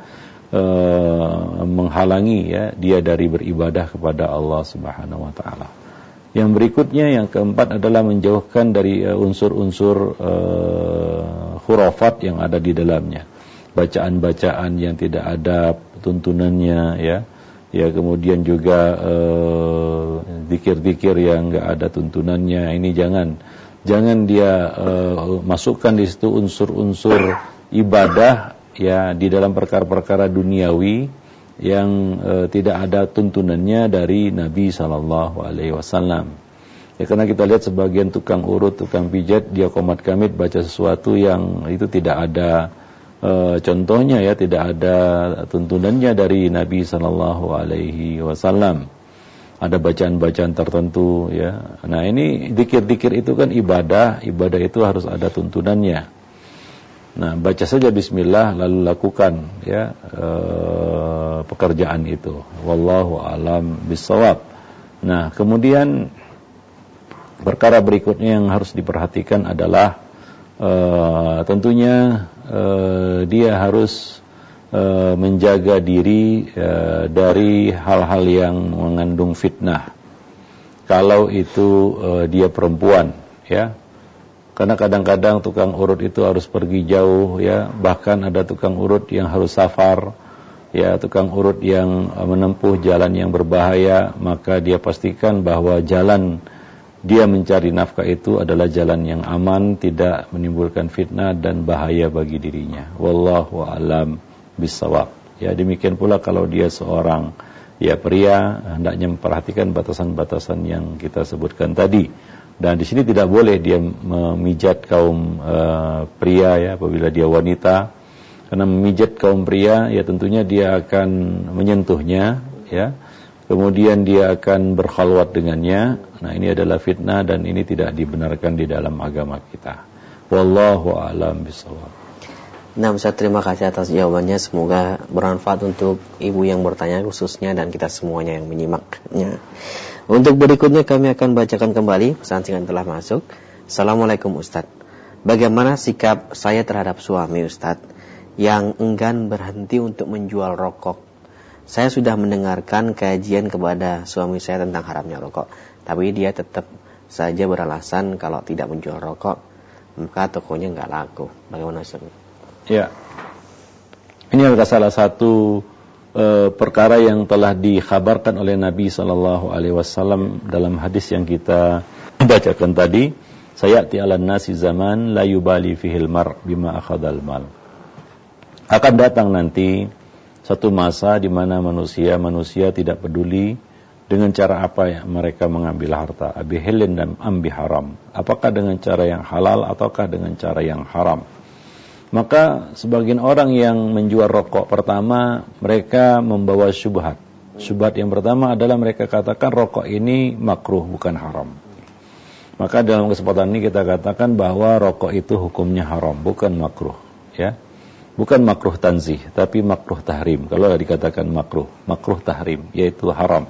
uh, menghalangi ya dia dari beribadah kepada Allah Subhanahu wa taala. Yang berikutnya, yang keempat adalah menjauhkan dari uh, unsur-unsur uh, khurafat yang ada di dalamnya. Bacaan-bacaan yang tidak ada tuntunannya, ya. Ya, kemudian juga uh, zikir-zikir yang enggak ada tuntunannya. Ini jangan jangan dia uh, masukkan di situ unsur-unsur ibadah ya di dalam perkara-perkara duniawi yang e, tidak ada tuntunannya dari Nabi sallallahu alaihi wasallam. Ya, karena kita lihat sebagian tukang urut, tukang pijat, dia komat kamit baca sesuatu yang itu tidak ada e, e, contohnya ya, tidak ada tuntunannya dari Nabi sallallahu alaihi wasallam. Ada bacaan-bacaan tertentu ya. Nah, ini zikir-zikir itu kan ibadah, ibadah itu harus ada tuntunannya. Nah, baca saja bismillah lalu lakukan ya e, pekerjaan itu. Wallahu a'lam bishawab. Nah, kemudian perkara berikutnya yang harus diperhatikan adalah e, tentunya e, dia harus e, menjaga diri e, dari hal-hal yang mengandung fitnah. Kalau itu e, dia perempuan, ya, karena kadang-kadang tukang urut itu harus pergi jauh, ya, bahkan ada tukang urut yang harus safar, ya, tukang urut yang menempuh jalan yang berbahaya, maka dia pastikan bahwa jalan dia mencari nafkah itu adalah jalan yang aman, tidak menimbulkan fitnah dan bahaya bagi dirinya. Wallahu a'lam bishawab. Ya, demikian pula kalau dia seorang ya pria, hendaknya memperhatikan batasan-batasan yang kita sebutkan tadi. Dan di sini tidak boleh dia memijat kaum uh, pria ya apabila dia wanita. Karena memijat kaum pria ya tentunya dia akan menyentuhnya ya. Kemudian dia akan berkhalwat dengannya. Nah, ini adalah fitnah dan ini tidak dibenarkan di dalam agama kita. Wallahu a'lam bishawab.
Nah, Ustaz, terima kasih atas jawabannya. Semoga bermanfaat untuk ibu yang bertanya khususnya dan kita semuanya yang menyimaknya. Untuk berikutnya kami akan bacakan kembali pesan singkat telah masuk. Assalamualaikum Ustaz. Bagaimana sikap saya terhadap suami Ustaz yang enggan berhenti untuk menjual rokok? Saya sudah mendengarkan kajian kepada suami saya tentang haramnya rokok, tapi dia tetap saja beralasan kalau tidak menjual rokok maka tokonya nggak laku. Bagaimana Ustaz?
Ya, ini adalah salah satu uh, perkara yang telah dikhabarkan oleh Nabi sallallahu alaihi wasallam dalam hadis yang kita bacakan tadi. Sayati 'alan nasi zaman la yubali fihil mar bima akhadhal mal. Akan datang nanti satu masa di mana manusia-manusia tidak peduli dengan cara apa yang mereka mengambil harta, abihilin dan ambi haram. Apakah dengan cara yang halal ataukah dengan cara yang haram? Maka sebagian orang yang menjual rokok, pertama mereka membawa syubhat. Syubhat yang pertama adalah mereka katakan rokok ini makruh bukan haram. Maka dalam kesempatan ini kita katakan bahwa rokok itu hukumnya haram, bukan makruh, ya. Bukan makruh tanzih, tapi makruh tahrim. Kalau dikatakan makruh, makruh tahrim, yaitu haram.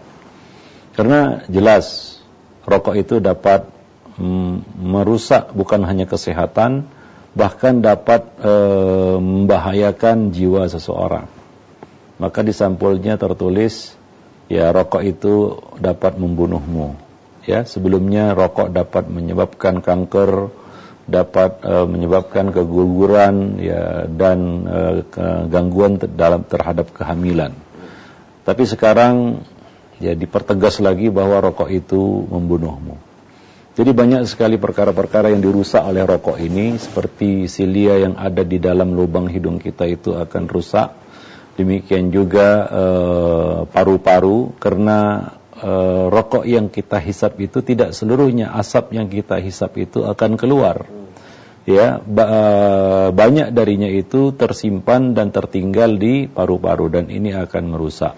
Karena jelas rokok itu dapat mm, merusak bukan hanya kesehatan, bahkan dapat e, membahayakan jiwa seseorang. Maka di sampulnya tertulis, ya, rokok itu dapat membunuhmu. Ya, sebelumnya rokok dapat menyebabkan kanker, dapat e, menyebabkan keguguran, ya, dan e, gangguan ter- dalam terhadap kehamilan. Tapi sekarang ya dipertegas lagi bahwa rokok itu membunuhmu. Jadi banyak sekali perkara-perkara yang dirusak oleh rokok ini, seperti silia yang ada di dalam lubang hidung kita itu akan rusak. Demikian juga e, paru-paru, karena e, rokok yang kita hisap itu tidak seluruhnya asap yang kita hisap itu akan keluar. Ya, ba, e, banyak darinya itu tersimpan dan tertinggal di paru-paru dan ini akan merusak.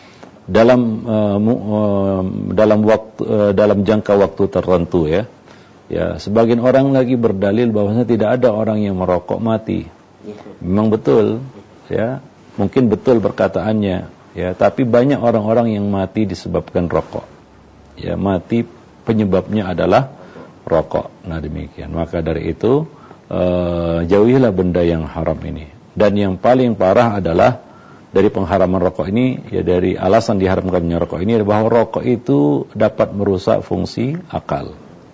Dalam uh, uh, dalam waktu uh, dalam jangka waktu tertentu, ya. Ya, sebagian orang lagi berdalil bahwasanya tidak ada orang yang merokok mati. Memang betul, ya. Mungkin betul perkataannya, ya, tapi banyak orang-orang yang mati disebabkan rokok. Ya, mati penyebabnya adalah rokok. Nah, demikian. Maka dari itu uh, jauhilah benda yang haram ini. Dan yang paling parah adalah dari pengharaman rokok ini, ya, dari alasan diharamkannya rokok ini bahwa rokok itu dapat merusak fungsi akal.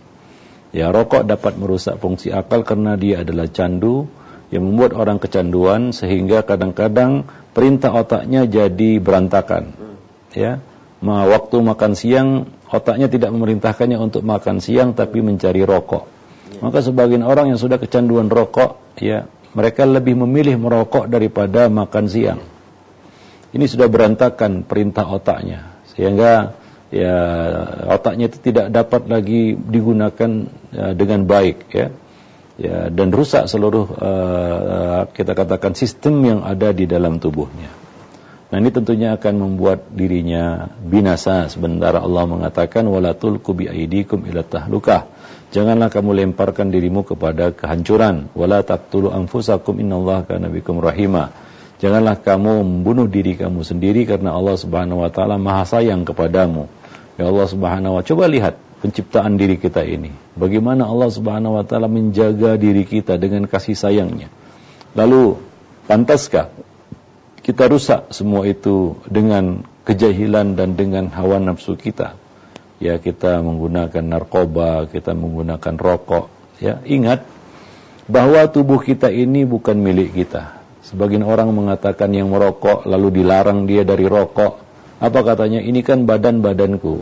Ya, rokok dapat merusak fungsi akal karena dia adalah candu yang membuat orang kecanduan sehingga kadang-kadang perintah otaknya jadi berantakan. Ya, Ma, waktu makan siang otaknya tidak memerintahkannya untuk makan siang tapi mencari rokok. Maka sebagian orang yang sudah kecanduan rokok, ya, mereka lebih memilih merokok daripada makan siang. Ini sudah berantakan perintah otaknya, sehingga ya otaknya itu tidak dapat lagi digunakan ya, dengan baik, ya. ya, dan rusak seluruh uh, kita katakan sistem yang ada di dalam tubuhnya. Nah, ini tentunya akan membuat dirinya binasa. Sementara Allah mengatakan wala tulqu bi aydikum ila tahlukah. Janganlah kamu lemparkan dirimu kepada kehancuran. Wala taqtulu anfusakum innallaha kana bikum rahima. Janganlah kamu membunuh diri kamu sendiri karena Allah Subhanahu wa taala Maha sayang kepadamu. Ya Allah Subhanahu wa taala, coba lihat penciptaan diri kita ini. Bagaimana Allah Subhanahu wa taala menjaga diri kita dengan kasih sayangnya. Lalu pantaskah kita rusak semua itu dengan kejahilan dan dengan hawa nafsu kita? Ya, kita menggunakan narkoba, kita menggunakan rokok. Ya, ingat bahwa tubuh kita ini bukan milik kita. Sebagian orang mengatakan yang merokok lalu dilarang dia dari rokok. Apa katanya? Ini kan badan-badanku.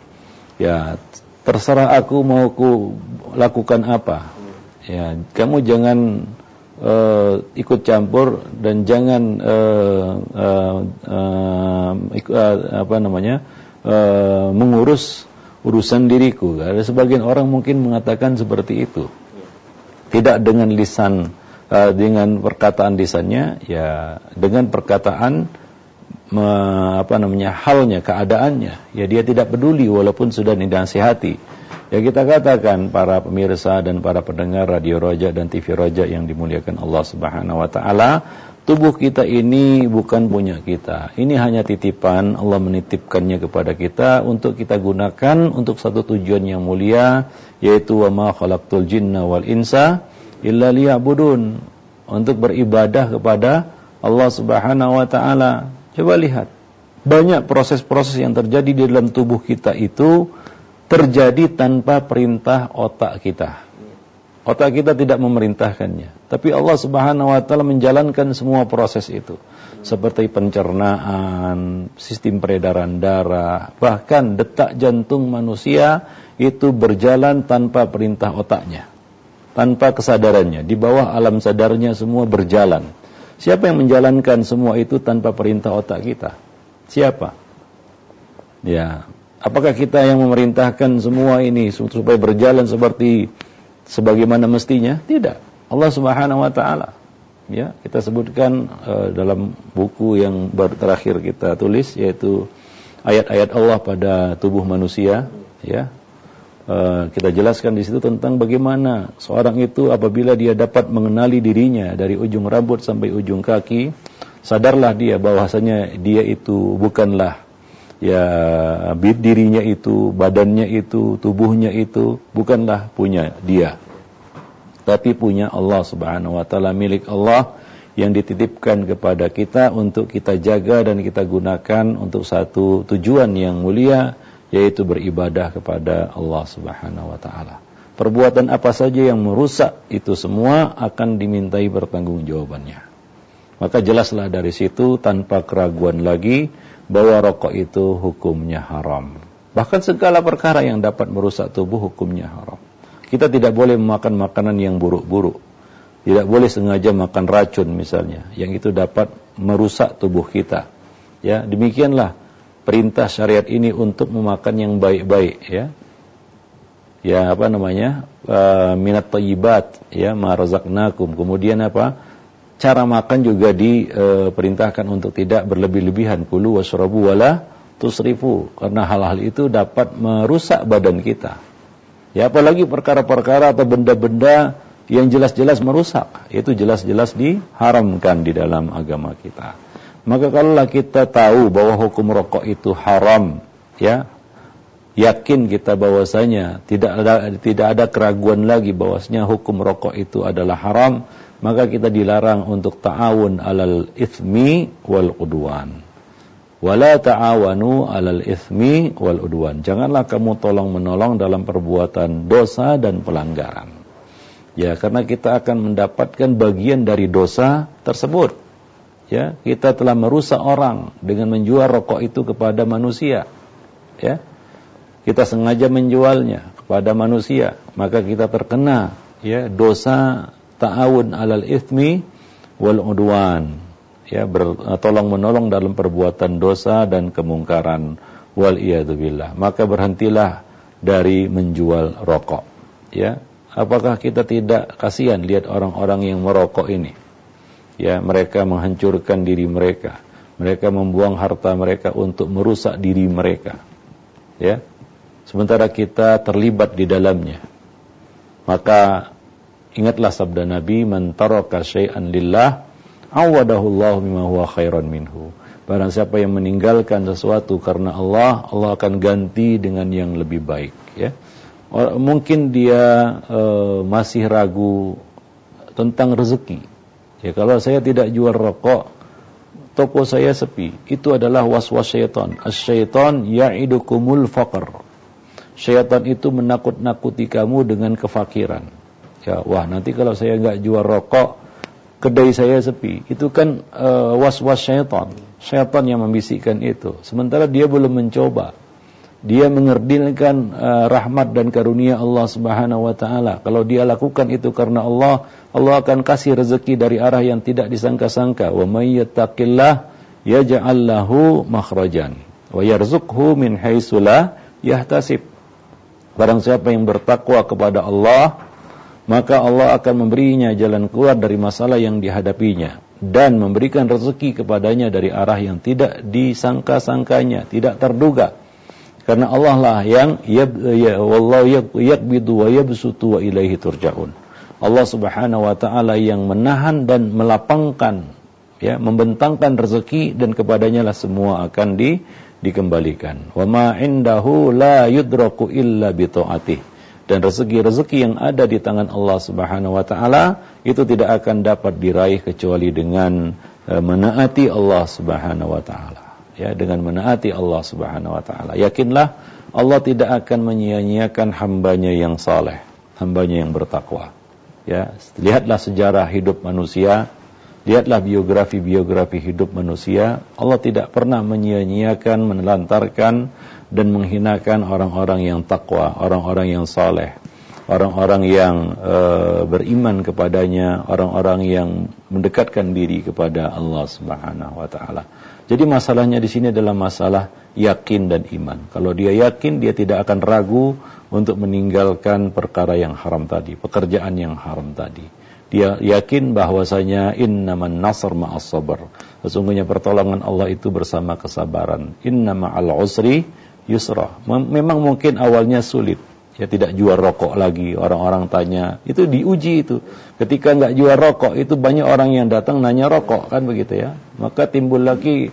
Ya, terserah aku mau ku lakukan apa. Ya, kamu jangan Uh, ikut campur dan jangan uh, uh, uh, ikut, uh, apa namanya uh, mengurus urusan diriku. Ada sebagian orang mungkin mengatakan seperti itu, tidak dengan lisan, uh, dengan perkataan lisannya, ya dengan perkataan me, apa namanya halnya, keadaannya, ya dia tidak peduli walaupun sudah dinasihati. Ya, kita katakan para pemirsa dan para pendengar Radio Roja dan T V Roja yang dimuliakan Allah Subhanahu wa taala, tubuh kita ini bukan punya kita. Ini hanya titipan, Allah menitipkannya kepada kita untuk kita gunakan untuk satu tujuan yang mulia, yaitu wa ma khalaqtul jinna wal insa illa liya'budun, untuk beribadah kepada Allah Subhanahu wa taala. Coba lihat, banyak proses-proses yang terjadi di dalam tubuh kita itu terjadi tanpa perintah otak kita. Otak kita tidak memerintahkannya, tapi Allah Subhanahu wa taala menjalankan semua proses itu. Seperti pencernaan, sistem peredaran darah, bahkan detak jantung manusia itu berjalan tanpa perintah otaknya, tanpa kesadarannya. Di bawah alam sadarnya semua berjalan. Siapa yang menjalankan semua itu tanpa perintah otak kita? Siapa? Ya, apakah kita yang memerintahkan semua ini supaya berjalan seperti sebagaimana mestinya? Tidak. Allah Subhanahu wa taala. Ya, kita sebutkan uh, dalam buku yang baru terakhir kita tulis, yaitu ayat-ayat Allah pada tubuh manusia, ya. Uh, kita jelaskan di situ tentang bagaimana seorang itu apabila dia dapat mengenali dirinya dari ujung rambut sampai ujung kaki, sadarlah dia bahwasanya dia itu bukanlah, ya, dirinya itu, badannya itu, tubuhnya itu bukanlah punya dia, tapi punya Allah Subhanahu wa taala, milik Allah yang dititipkan kepada kita untuk kita jaga dan kita gunakan untuk satu tujuan yang mulia, yaitu beribadah kepada Allah Subhanahu wa taala. Perbuatan apa saja yang merusak itu semua akan dimintai pertanggungjawabannya. Maka jelaslah dari situ tanpa keraguan lagi bahwa rokok itu hukumnya haram. Bahkan segala perkara yang dapat merusak tubuh hukumnya haram. Kita tidak boleh memakan makanan yang buruk-buruk. Tidak boleh sengaja makan racun misalnya, yang itu dapat merusak tubuh kita. Ya, demikianlah perintah syariat ini untuk memakan yang baik-baik, ya. Ya, apa namanya? Uh, minat thayyibat, ya, ma razaqnakum. Kemudian apa? Cara makan juga diperintahkan uh, untuk tidak berlebih-lebihan. Kulu washrabu wala tusrifu, karena hal-hal itu dapat merusak badan kita. Ya, apalagi perkara-perkara atau benda-benda yang jelas-jelas merusak, itu jelas-jelas diharamkan di dalam agama kita. Maka kalaulah kita tahu bahwa hukum rokok itu haram, ya, yakin kita bahwasanya tidak ada tidak ada keraguan lagi bahwasanya hukum rokok itu adalah haram, maka kita dilarang untuk ta'awun alal itsmi wal udwan. Wala ta'awanu alal itsmi wal udwan. Janganlah kamu tolong-menolong dalam perbuatan dosa dan pelanggaran. Ya, karena kita akan mendapatkan bagian dari dosa tersebut. Ya, kita telah merusak orang dengan menjual rokok itu kepada manusia. Ya, kita sengaja menjualnya kepada manusia, maka kita terkena, ya, dosa ta'awun alal itsmi wal udwan. Ya, tolong menolong dalam perbuatan dosa dan kemungkaran, wal iyadzubillah. Maka berhentilah dari menjual rokok. Ya, Apakah kita tidak kasihan lihat orang-orang yang merokok ini? Ya, mereka menghancurkan diri mereka. Mereka membuang harta mereka untuk merusak diri mereka. Ya. Sementara kita terlibat di dalamnya. Maka ingatlah sabda Nabi, "Man taraka syai'an lillah, awadahu Allah mimma huwa khairan minhu." Barang siapa yang meninggalkan sesuatu karena Allah, Allah akan ganti dengan yang lebih baik, ya. Mungkin dia uh, masih ragu tentang rezeki. Ya, kalau saya tidak jual rokok, toko saya sepi. Itu adalah waswas syaitan. Asy-syaitan ya'idukumul faqr. Syaitan itu menakut-nakuti kamu dengan kefakiran. Ya, wah, nanti kalau saya enggak jual rokok, kedai saya sepi. Itu kan uh, waswas syaitan. Syaitan yang membisikkan itu. Sementara dia belum mencoba. Dia mengerdilkan uh, rahmat dan karunia Allah Subhanahu wa taala. Kalau dia lakukan itu karena Allah, Allah akan kasih rezeki dari arah yang tidak disangka-sangka. Wa may yattaqillah yaj'al lahu makhrajan wa yarzuqhu min haitsu la yahtasib. Barang siapa yang bertakwa kepada Allah, maka Allah akan memberinya jalan keluar dari masalah yang dihadapinya dan memberikan rezeki kepadanya dari arah yang tidak disangka-sangkanya, tidak terduga. Karena Allah lah yang yab, ya, wallahu yaqbidu wa yabsutu wa ilaihi turja'un. Allah Subhanahu wa taala yang menahan dan melapangkan, ya, membentangkan rezeki, dan kepadanya lah semua akan di, dikembalikan. Wa ma indahu la yudraku illa bi ta'atih. Dan rezeki-rezeki yang ada di tangan Allah Subhanahu wa taala itu tidak akan dapat diraih kecuali dengan uh, menaati Allah Subhanahu wa taala. Ya, dengan menaati Allah Subhanahu wa taala. Yakinlah Allah tidak akan menyia-nyiakan hambanya yang saleh, hambanya yang bertakwa. Ya, lihatlah sejarah hidup manusia, lihatlah biografi-biografi hidup manusia. Allah tidak pernah menyia-nyiakan, menelantarkan dan menghinakan orang-orang yang takwa, orang-orang yang saleh, orang-orang yang uh, beriman kepadanya, orang-orang yang mendekatkan diri kepada Allah Subhanahu wa taala. Jadi masalahnya di sini adalah masalah yakin dan iman. Kalau dia yakin, dia tidak akan ragu untuk meninggalkan perkara yang haram tadi, pekerjaan yang haram tadi. Dia yakin bahwasanya innaman nasr ma'as sabr. Sesungguhnya pertolongan Allah itu bersama kesabaran. Inna ma'al usri yusra. Memang mungkin awalnya sulit. Ya, tidak jual rokok lagi. Orang-orang tanya, itu diuji itu. Ketika nggak jual rokok, itu banyak orang yang datang nanya rokok, kan begitu ya. Maka timbul lagi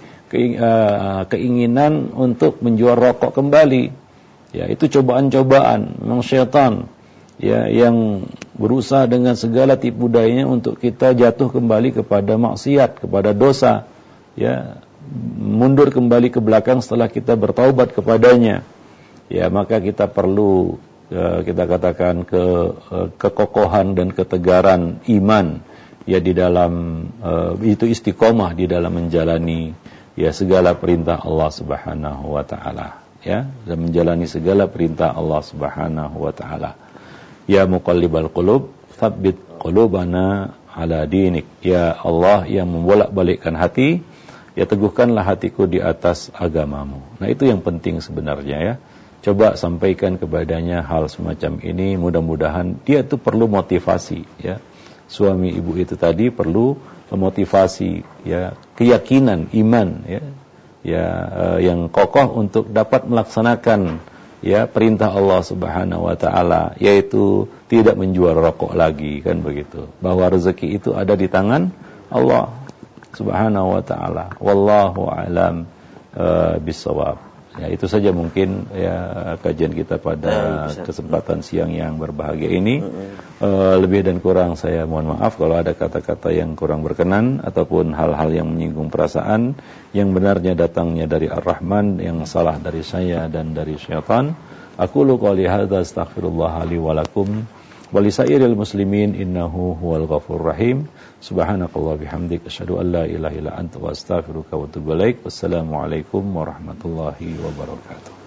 keinginan untuk menjual rokok kembali. Ya, itu cobaan-cobaan memang syaitan, ya, yang berusaha dengan segala tipu dayanya untuk kita jatuh kembali kepada maksiat, kepada dosa. Ya, mundur kembali ke belakang setelah kita bertaubat kepadanya. Ya, maka kita perlu kita katakan ke kekokohan dan ketegaran iman, ya, di dalam uh, itu istiqomah di dalam menjalani, ya, segala perintah Allah Subhanahu wa taala, ya, dan menjalani segala perintah Allah Subhanahu wa taala. Ya muqallibal qulub, tsabbit qulubana ala dinik. Ya Allah yang membolak-balikkan hati, ya, teguhkanlah hatiku di atas agamamu. Nah, itu yang penting sebenarnya, ya. Coba sampaikan kepadanya hal semacam ini, mudah-mudahan dia itu perlu motivasi, ya. Suami ibu itu tadi perlu memotivasi, ya, keyakinan, iman, ya, ya, uh, yang kokoh untuk dapat melaksanakan, ya, perintah Allah Subhanahu wa taala, yaitu tidak menjual rokok lagi, kan begitu. Bahwa rezeki itu ada di tangan Allah Subhanahu wa taala. Wallahu a'lam uh, bissawab. Ya, itu saja mungkin, ya, kajian kita pada nah, kesempatan siang yang berbahagia ini. Mm-hmm. uh, Lebih dan kurang saya mohon maaf kalau ada kata-kata yang kurang berkenan ataupun hal-hal yang menyinggung perasaan. Yang benarnya datangnya dari Ar-Rahman, yang salah dari saya dan dari syaitan. Aqulu qouli hadza astaghfirullah li wa lakum wa lisairil muslimin innahu huwal ghafurur rahim. Subhanakallah bihamdik asyhadu an la ilaha illa anta wa astaghfiruka wa atubu ilaik. Wassalamualaikum warahmatullahi wabarakatuh.